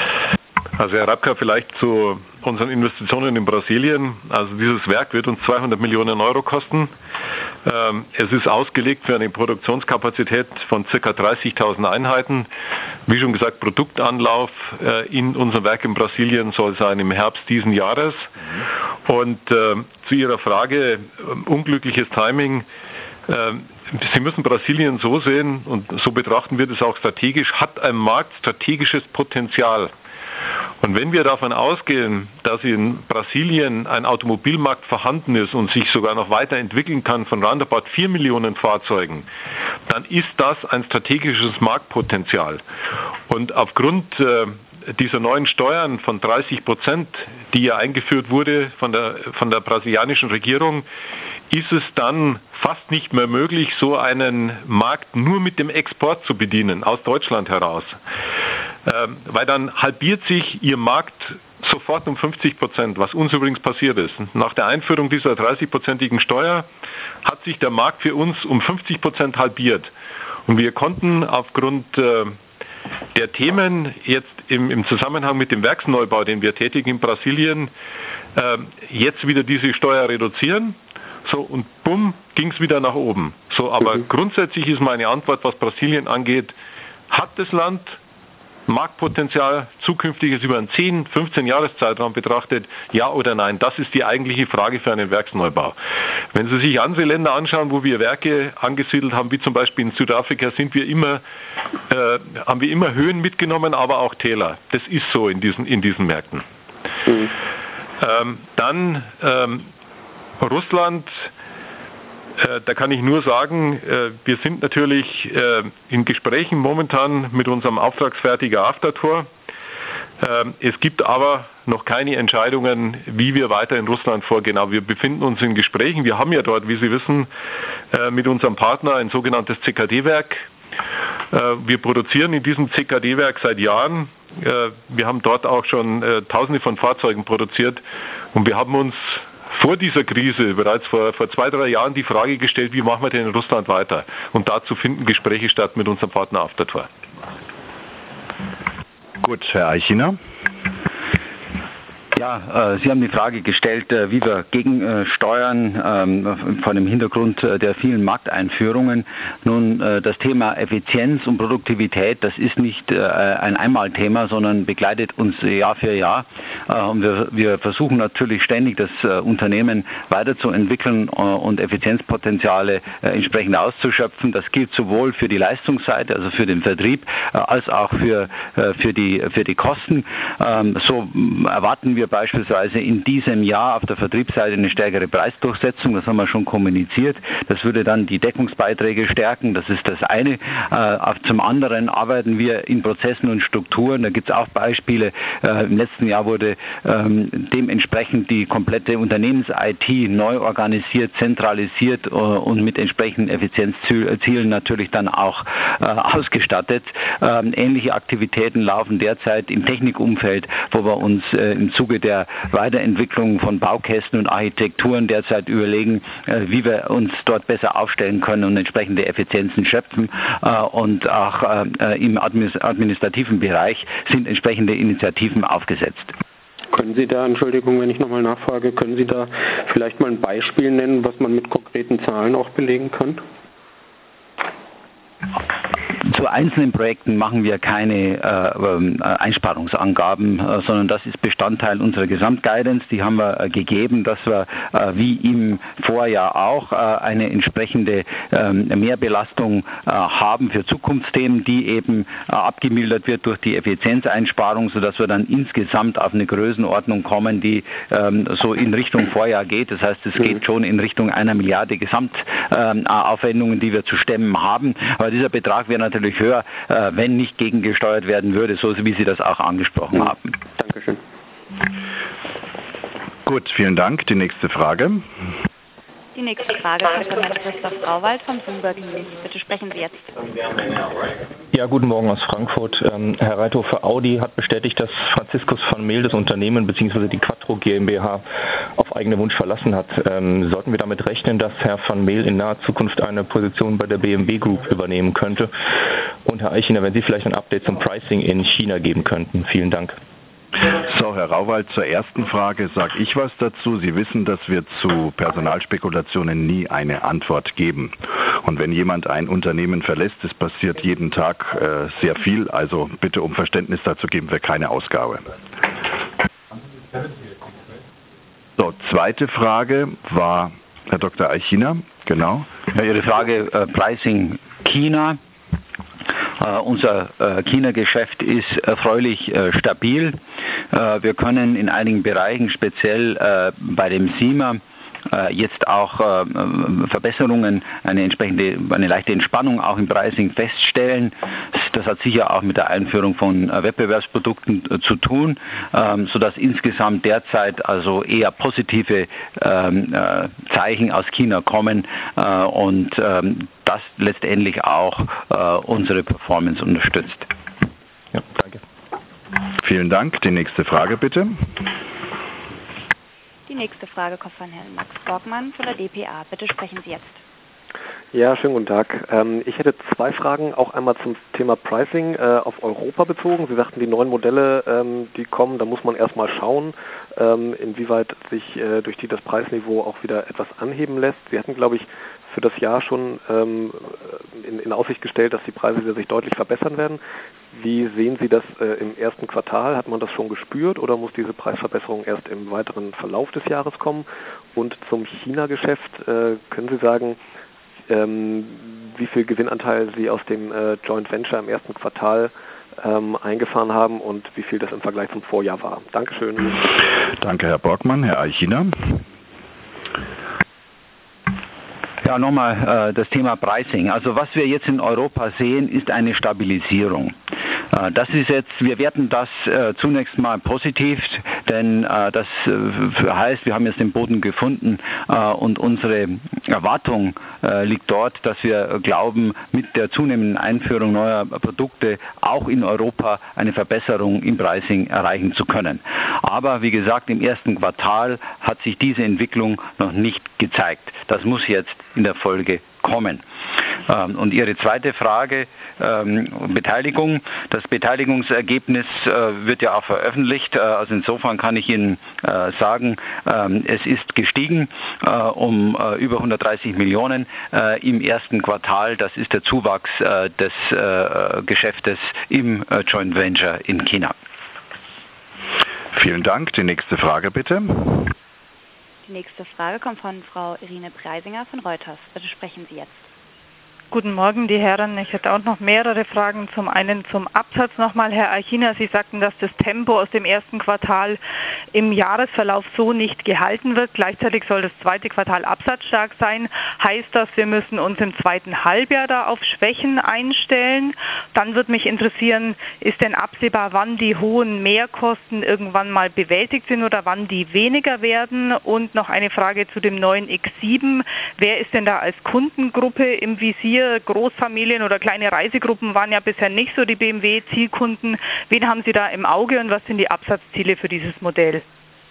Also Herr Reibka, vielleicht zu unseren Investitionen in Brasilien. Also dieses Werk wird uns zweihundert Millionen Euro kosten. Ähm, es ist ausgelegt für eine Produktionskapazität von ca. dreißigtausend Einheiten. Wie schon gesagt, Produktanlauf äh, in unserem Werk in Brasilien soll sein im Herbst diesen Jahres. Und äh, zu Ihrer Frage, äh, unglückliches Timing. Äh, Sie müssen Brasilien so sehen, und so betrachten wir das auch strategisch, hat ein Markt strategisches Potenzial. Und wenn wir davon ausgehen, dass in Brasilien ein Automobilmarkt vorhanden ist und sich sogar noch weiterentwickeln kann von roundabout vier Millionen Fahrzeugen, dann ist das ein strategisches Marktpotenzial. Und aufgrund äh, dieser neuen Steuern von dreißig Prozent, die ja eingeführt wurde von der, von der brasilianischen Regierung, ist es dann fast nicht mehr möglich, so einen Markt nur mit dem Export zu bedienen, aus Deutschland heraus. Ähm, weil dann halbiert sich ihr Markt sofort um fünfzig Prozent, was uns übrigens passiert ist. Nach der Einführung dieser dreißig-prozentigen Steuer hat sich der Markt für uns um fünfzig Prozent halbiert. Und wir konnten aufgrund äh, der Themen jetzt im, im Zusammenhang mit dem Werksneubau, den wir tätigen in Brasilien, äh, jetzt wieder diese Steuer reduzieren. So, und bumm, ging es wieder nach oben. So, aber mhm. grundsätzlich ist meine Antwort, was Brasilien angeht, hat das Land Marktpotenzial, zukünftiges über einen zehn, fünfzehn Jahreszeitraum betrachtet, ja oder nein? Das ist die eigentliche Frage für einen Werksneubau. Wenn Sie sich andere Länder anschauen, wo wir Werke angesiedelt haben, wie zum Beispiel in Südafrika, sind wir immer, äh, haben wir immer Höhen mitgenommen, aber auch Täler. Das ist so in diesen, in diesen Märkten. Mhm. Ähm, dann ähm, Russland. Da kann ich nur sagen, wir sind natürlich in Gesprächen momentan mit unserem Auftragsfertiger Aftertor. Es gibt aber noch keine Entscheidungen, wie wir weiter in Russland vorgehen. Aber wir befinden uns in Gesprächen. Wir haben ja dort, wie Sie wissen, mit unserem Partner ein sogenanntes C K D-Werk. Wir produzieren in diesem C K D-Werk seit Jahren. Wir haben dort auch schon Tausende von Fahrzeugen produziert und wir haben uns vor dieser Krise, bereits vor, vor zwei, drei Jahren, die Frage gestellt, wie machen wir denn in Russland weiter? Und dazu finden Gespräche statt mit unserem Partner Aftertor. Gut, Herr Eichiner. Ja, äh, Sie haben die Frage gestellt, äh, wie wir gegensteuern ähm, vor dem Hintergrund äh, der vielen Markteinführungen. Nun, äh, das Thema Effizienz und Produktivität, das ist nicht äh, ein Einmalthema, sondern begleitet uns Jahr für Jahr. Äh, und wir, wir versuchen natürlich ständig, das äh, Unternehmen weiterzuentwickeln äh, und Effizienzpotenziale äh, entsprechend auszuschöpfen. Das gilt sowohl für die Leistungsseite, also für den Vertrieb, äh, als auch für, äh, für, die, für die Kosten. Ähm, so erwarten wir beispielsweise in diesem Jahr auf der Vertriebsseite eine stärkere Preisdurchsetzung, das haben wir schon kommuniziert. Das würde dann die Deckungsbeiträge stärken, das ist das eine. Äh, zum anderen arbeiten wir in Prozessen und Strukturen, da gibt es auch Beispiele. Äh, im letzten Jahr wurde ähm, dementsprechend die komplette Unternehmens-I T neu organisiert, zentralisiert äh, und mit entsprechenden Effizienzzielen natürlich dann auch äh, ausgestattet. Ähm, ähnliche Aktivitäten laufen derzeit im Technikumfeld, wo wir uns äh, im Zuge der Weiterentwicklung von Baukästen und Architekturen derzeit überlegen, äh, wie wir uns dort besser aufstellen können und entsprechende Effizienzen schöpfen. Äh, und auch äh, im administrativen Bereich sind entsprechende Initiativen aufgesetzt. Können Sie da, Entschuldigung, wenn ich nochmal nachfrage, können Sie da vielleicht mal ein Beispiel nennen, was man mit konkreten Zahlen auch belegen kann? Zu einzelnen Projekten machen wir keine äh, Einsparungsangaben, äh, sondern das ist Bestandteil unserer Gesamtguidance. Die haben wir äh, gegeben, dass wir äh, wie im Vorjahr auch äh, eine entsprechende äh, Mehrbelastung äh, haben für Zukunftsthemen, die eben äh, abgemildert wird durch die Effizienzeinsparung, sodass wir dann insgesamt auf eine Größenordnung kommen, die ähm, so in Richtung Vorjahr geht. Das heißt, es geht schon in Richtung einer Milliarde Gesamtaufwendungen, die wir zu stemmen haben. Aber dieser Betrag wäre natürlich höher, äh, wenn nicht gegengesteuert werden würde, so wie Sie das auch angesprochen ja. haben. Dankeschön. Gut, vielen Dank. Die nächste Frage. Die nächste Frage kommt von Herrn Christoph Rauwald von Bloomberg News. Bitte sprechen Sie jetzt. Ja, guten Morgen aus Frankfurt. Ähm, Herr Reithofer, Audi hat bestätigt, dass Franziskus van Meel das Unternehmen bzw. die Quattro GmbH auf eigenen Wunsch verlassen hat. Ähm, sollten wir damit rechnen, dass Herr van Meel in naher Zukunft eine Position bei der B M W Group übernehmen könnte? Und Herr Eichiner, wenn Sie vielleicht ein Update zum Pricing in China geben könnten. Vielen Dank. So, Herr Rauwald, zur ersten Frage sage ich was dazu. Sie wissen, dass wir zu Personalspekulationen nie eine Antwort geben. Und wenn jemand ein Unternehmen verlässt, es passiert jeden Tag äh, sehr viel. Also bitte um Verständnis, dazu geben wir keine Ausgabe. So, zweite Frage war Herr Doktor Eichiner, genau. Ja, Ihre Frage äh, Pricing China. Uh, unser uh, China-Geschäft ist erfreulich uh, stabil. Uh, wir können in einigen Bereichen, speziell uh, bei dem SIMA, uh, jetzt auch uh, Verbesserungen, eine entsprechende, eine leichte Entspannung auch im Pricing feststellen. Das hat sicher auch mit der Einführung von uh, Wettbewerbsprodukten uh, zu tun, um, sodass insgesamt derzeit also eher positive um, uh, Zeichen aus China kommen uh, und um, das letztendlich auch äh, unsere Performance unterstützt. Ja, danke. Vielen Dank. Die nächste Frage bitte. Die nächste Frage kommt von Herrn Max Borgmann von der D P A. Bitte sprechen Sie jetzt. Ja, schönen guten Tag. Ähm, ich hätte zwei Fragen, auch einmal zum Thema Pricing äh, auf Europa bezogen. Sie sagten, die neuen Modelle, ähm, die kommen, da muss man erstmal schauen, ähm, inwieweit sich äh, durch die das Preisniveau auch wieder etwas anheben lässt. Sie hatten, glaube ich, für das Jahr schon ähm, in, in Aussicht gestellt, dass die Preise sich deutlich verbessern werden. Wie sehen Sie das äh, im ersten Quartal? Hat man das schon gespürt oder muss diese Preisverbesserung erst im weiteren Verlauf des Jahres kommen? Und zum China-Geschäft, äh, können Sie sagen, ähm, wie viel Gewinnanteil Sie aus dem äh, Joint Venture im ersten Quartal ähm, eingefahren haben und wie viel das im Vergleich zum Vorjahr war? Dankeschön. Danke, Herr Borgmann. Herr Eichiner. Ja, nochmal äh, das Thema Pricing. Also was wir jetzt in Europa sehen, ist eine Stabilisierung. Äh, das ist jetzt, wir werten das äh, zunächst mal positiv, denn äh, das äh, heißt, wir haben jetzt den Boden gefunden äh, und unsere Erwartung äh, liegt dort, dass wir glauben, mit der zunehmenden Einführung neuer Produkte auch in Europa eine Verbesserung im Pricing erreichen zu können. Aber wie gesagt, im ersten Quartal hat sich diese Entwicklung noch nicht gezeigt. Das muss jetzt in der Folge kommen. Ähm, und Ihre zweite Frage, ähm, Beteiligung. Das Beteiligungsergebnis äh, wird ja auch veröffentlicht. Äh, also insofern kann ich Ihnen äh, sagen, ähm, es ist gestiegen äh, um äh, über hundertdreißig Millionen äh, im ersten Quartal. Das ist der Zuwachs äh, des äh, Geschäftes im äh, Joint Venture in China. Vielen Dank. Die nächste Frage bitte. Die nächste Frage kommt von Frau Irine Preisinger von Reuters. Bitte sprechen Sie jetzt. Guten Morgen, die Herren. Ich hätte auch noch mehrere Fragen. Zum einen zum Absatz nochmal. Herr Eichiner, Sie sagten, dass das Tempo aus dem ersten Quartal im Jahresverlauf so nicht gehalten wird. Gleichzeitig soll das zweite Quartal absatzstark sein. Heißt das, wir müssen uns im zweiten Halbjahr da auf Schwächen einstellen? Dann würde mich interessieren, ist denn absehbar, wann die hohen Mehrkosten irgendwann mal bewältigt sind oder wann die weniger werden? Und noch eine Frage zu dem neuen X sieben. Wer ist denn da als Kundengruppe im Visier? Großfamilien oder kleine Reisegruppen waren ja bisher nicht so die B M W-Zielkunden. Wen haben Sie da im Auge und was sind die Absatzziele für dieses Modell?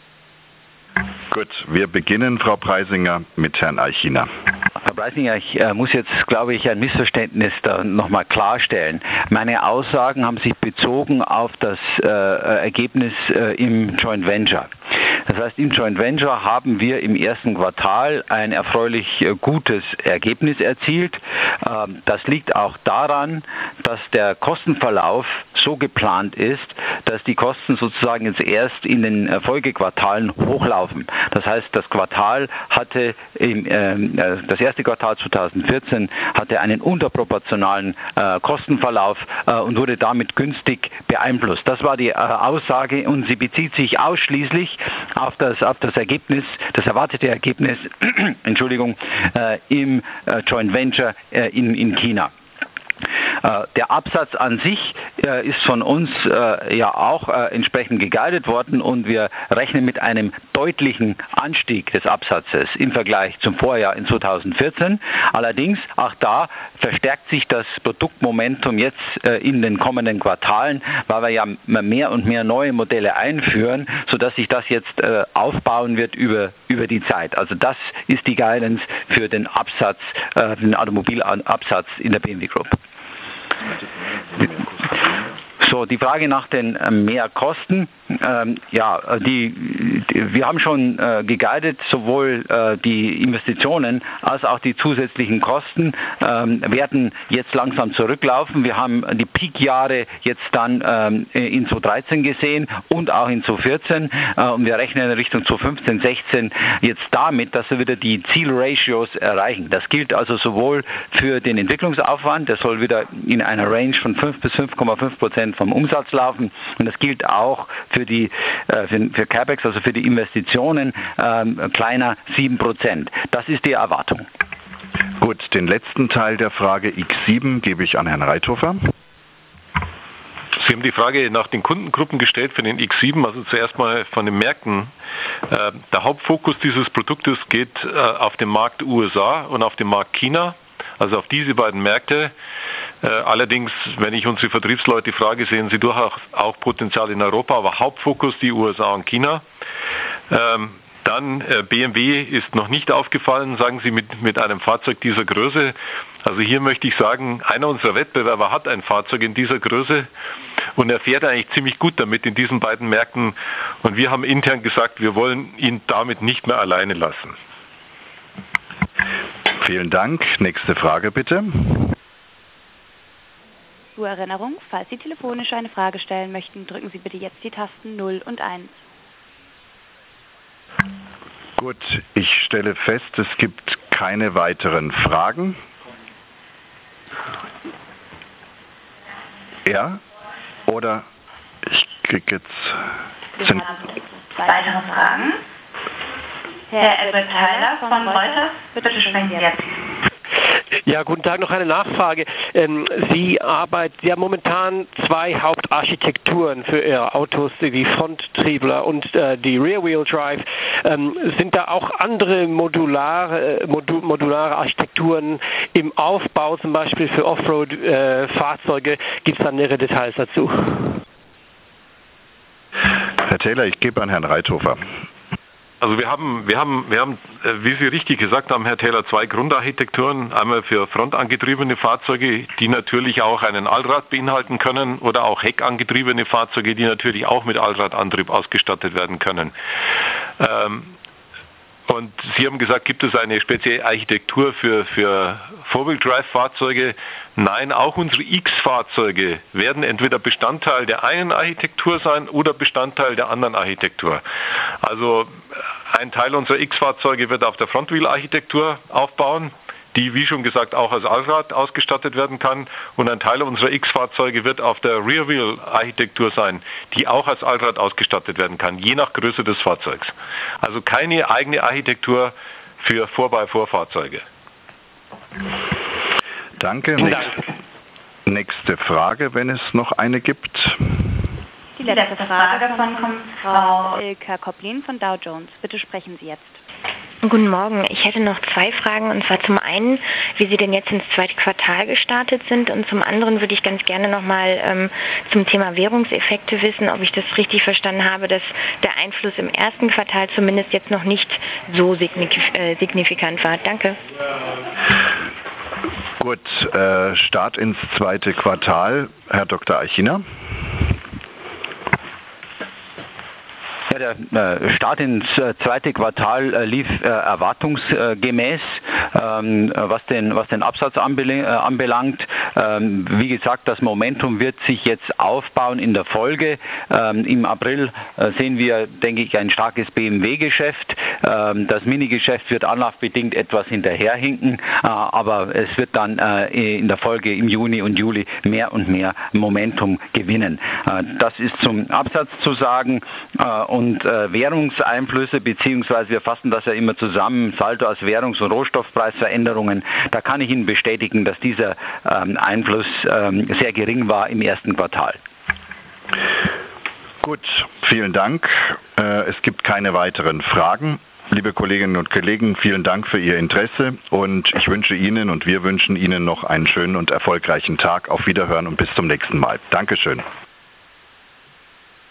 Gut, wir beginnen, Frau Preisinger, mit Herrn Eichiner. Herr Preisinger, ich äh, muss jetzt, glaube ich, ein Missverständnis da nochmal klarstellen. Meine Aussagen haben sich bezogen auf das äh, Ergebnis äh, im Joint Venture. Das heißt, im Joint Venture haben wir im ersten Quartal ein erfreulich äh, gutes Ergebnis erzielt. Ähm, das liegt auch daran, dass der Kostenverlauf so geplant ist, dass die Kosten sozusagen jetzt erst in den äh, Folgequartalen hochlaufen. Das heißt, das Quartal hatte, im, äh, das erste Quartal zweitausendvierzehn hatte einen unterproportionalen äh, Kostenverlauf äh, und wurde damit günstig beeinflusst. Das war die äh, Aussage und sie bezieht sich ausschließlich auf das, auf das Ergebnis, das erwartete Ergebnis, Entschuldigung, äh, im äh, Joint Venture äh, in, in China. Äh, der Absatz an sich äh, ist von uns äh, ja auch äh, entsprechend geguidet worden und wir rechnen mit einem deutlichen Anstieg des Absatzes im Vergleich zum Vorjahr in zweitausendvierzehn. Allerdings, auch da verstärkt sich das Produktmomentum jetzt äh, in den kommenden Quartalen, weil wir ja mehr und mehr neue Modelle einführen, sodass sich das jetzt äh, aufbauen wird über, über die Zeit. Also das ist die Guidance für den Absatz, äh, den Automobilabsatz in der B M W Group. So, die Frage nach den äh, Mehrkosten. Ähm, ja, die, die, wir haben schon äh, geguidet, sowohl äh, die Investitionen als auch die zusätzlichen Kosten ähm, werden jetzt langsam zurücklaufen. Wir haben die Peak-Jahre jetzt dann ähm, in zweitausenddreizehn gesehen und auch in zweitausendvierzehn äh, und wir rechnen in Richtung zweitausendfünfzehn, sechzehn jetzt damit, dass wir wieder die Zielratios erreichen. Das gilt also sowohl für den Entwicklungsaufwand, der soll wieder in einer Range von fünf bis fünf Komma fünf Prozent vom Umsatz laufen und das gilt auch für die äh, für, für CapEx, also für die Investitionen, ähm, kleiner sieben Prozent. Das ist die Erwartung. Gut, den letzten Teil der Frage X sieben gebe ich an Herrn Reithofer. Sie haben die Frage nach den Kundengruppen gestellt für den X sieben, also zuerst mal von den Märkten. Äh, der Hauptfokus dieses Produktes geht äh, auf den Markt U S A und auf den Markt China. Also auf diese beiden Märkte. Äh, allerdings, wenn ich unsere Vertriebsleute frage, sehen sie durchaus auch Potenzial in Europa, aber Hauptfokus die U S A und China. Ähm, dann äh, B M W ist noch nicht aufgefallen, sagen Sie, mit, mit einem Fahrzeug dieser Größe. Also hier möchte ich sagen, einer unserer Wettbewerber hat ein Fahrzeug in dieser Größe und er fährt eigentlich ziemlich gut damit in diesen beiden Märkten. Und wir haben intern gesagt, wir wollen ihn damit nicht mehr alleine lassen. Vielen Dank. Nächste Frage bitte. Zur Erinnerung, falls Sie telefonisch eine Frage stellen möchten, drücken Sie bitte jetzt die Tasten null und eins. Gut, ich stelle fest, es gibt keine weiteren Fragen. Ja? Oder ich kriege jetzt... Wir haben weitere Fragen. Herr Edward Tyler von Reuters, bitte sprechen Sie jetzt. Ja, guten Tag, noch eine Nachfrage. Ähm, Sie arbeiten, Sie haben momentan zwei Hauptarchitekturen für Ihre Autos, die Fronttriebler und äh, die Rear-Wheel Drive. Ähm, sind da auch andere modulare, modu modulare Architekturen im Aufbau, zum Beispiel für Offroad-Fahrzeuge? Äh, Gibt es da nähere Details dazu? Herr Taylor, ich gebe an Herrn Reithofer. Also wir haben, wir haben, wir haben, wie Sie richtig gesagt haben, Herr Taylor, zwei Grundarchitekturen. Einmal für frontangetriebene Fahrzeuge, die natürlich auch einen Allrad beinhalten können, oder auch heckangetriebene Fahrzeuge, die natürlich auch mit Allradantrieb ausgestattet werden können. Ähm, Und Sie haben gesagt, gibt es eine spezielle Architektur für, für Four-Wheel-Drive-Fahrzeuge? Nein, auch unsere X-Fahrzeuge werden entweder Bestandteil der einen Architektur sein oder Bestandteil der anderen Architektur. Also ein Teil unserer X-Fahrzeuge wird auf der Front-Wheel-Architektur aufbauen, die, wie schon gesagt, auch als Allrad ausgestattet werden kann. Und ein Teil unserer X-Fahrzeuge wird auf der Rear-Wheel-Architektur sein, die auch als Allrad ausgestattet werden kann, je nach Größe des Fahrzeugs. Also keine eigene Architektur für vier bei vier Fahrzeuge. Danke. Nächste, nächste Frage, wenn es noch eine gibt. Die letzte Frage davon kommt Frau Ilka Koplin von Dow Jones. Bitte sprechen Sie jetzt. Guten Morgen. Ich hätte noch zwei Fragen, und zwar zum einen, wie Sie denn jetzt ins zweite Quartal gestartet sind, und zum anderen würde ich ganz gerne nochmal ähm, zum Thema Währungseffekte wissen, ob ich das richtig verstanden habe, dass der Einfluss im ersten Quartal zumindest jetzt noch nicht so signif- äh, signifikant war. Danke. Gut, äh, Start ins zweite Quartal, Herr Doktor Eichiner. Ja, der Start ins zweite Quartal lief erwartungsgemäß, was den, was den Absatz anbelangt. Wie gesagt, das Momentum wird sich jetzt aufbauen in der Folge. Im April sehen wir, denke ich, ein starkes B M W-Geschäft. Das Mini-Geschäft wird anlaufbedingt etwas hinterherhinken, aber es wird dann in der Folge im Juni und Juli mehr und mehr Momentum gewinnen. Das ist zum Absatz zu sagen. Und äh, Währungseinflüsse, beziehungsweise wir fassen das ja immer zusammen, Saldo aus Währungs- und Rohstoffpreisveränderungen, da kann ich Ihnen bestätigen, dass dieser ähm, Einfluss ähm, sehr gering war im ersten Quartal. Gut, vielen Dank. Äh, es gibt keine weiteren Fragen. Liebe Kolleginnen und Kollegen, vielen Dank für Ihr Interesse, und ich wünsche Ihnen und wir wünschen Ihnen noch einen schönen und erfolgreichen Tag. Auf Wiederhören und bis zum nächsten Mal. Dankeschön.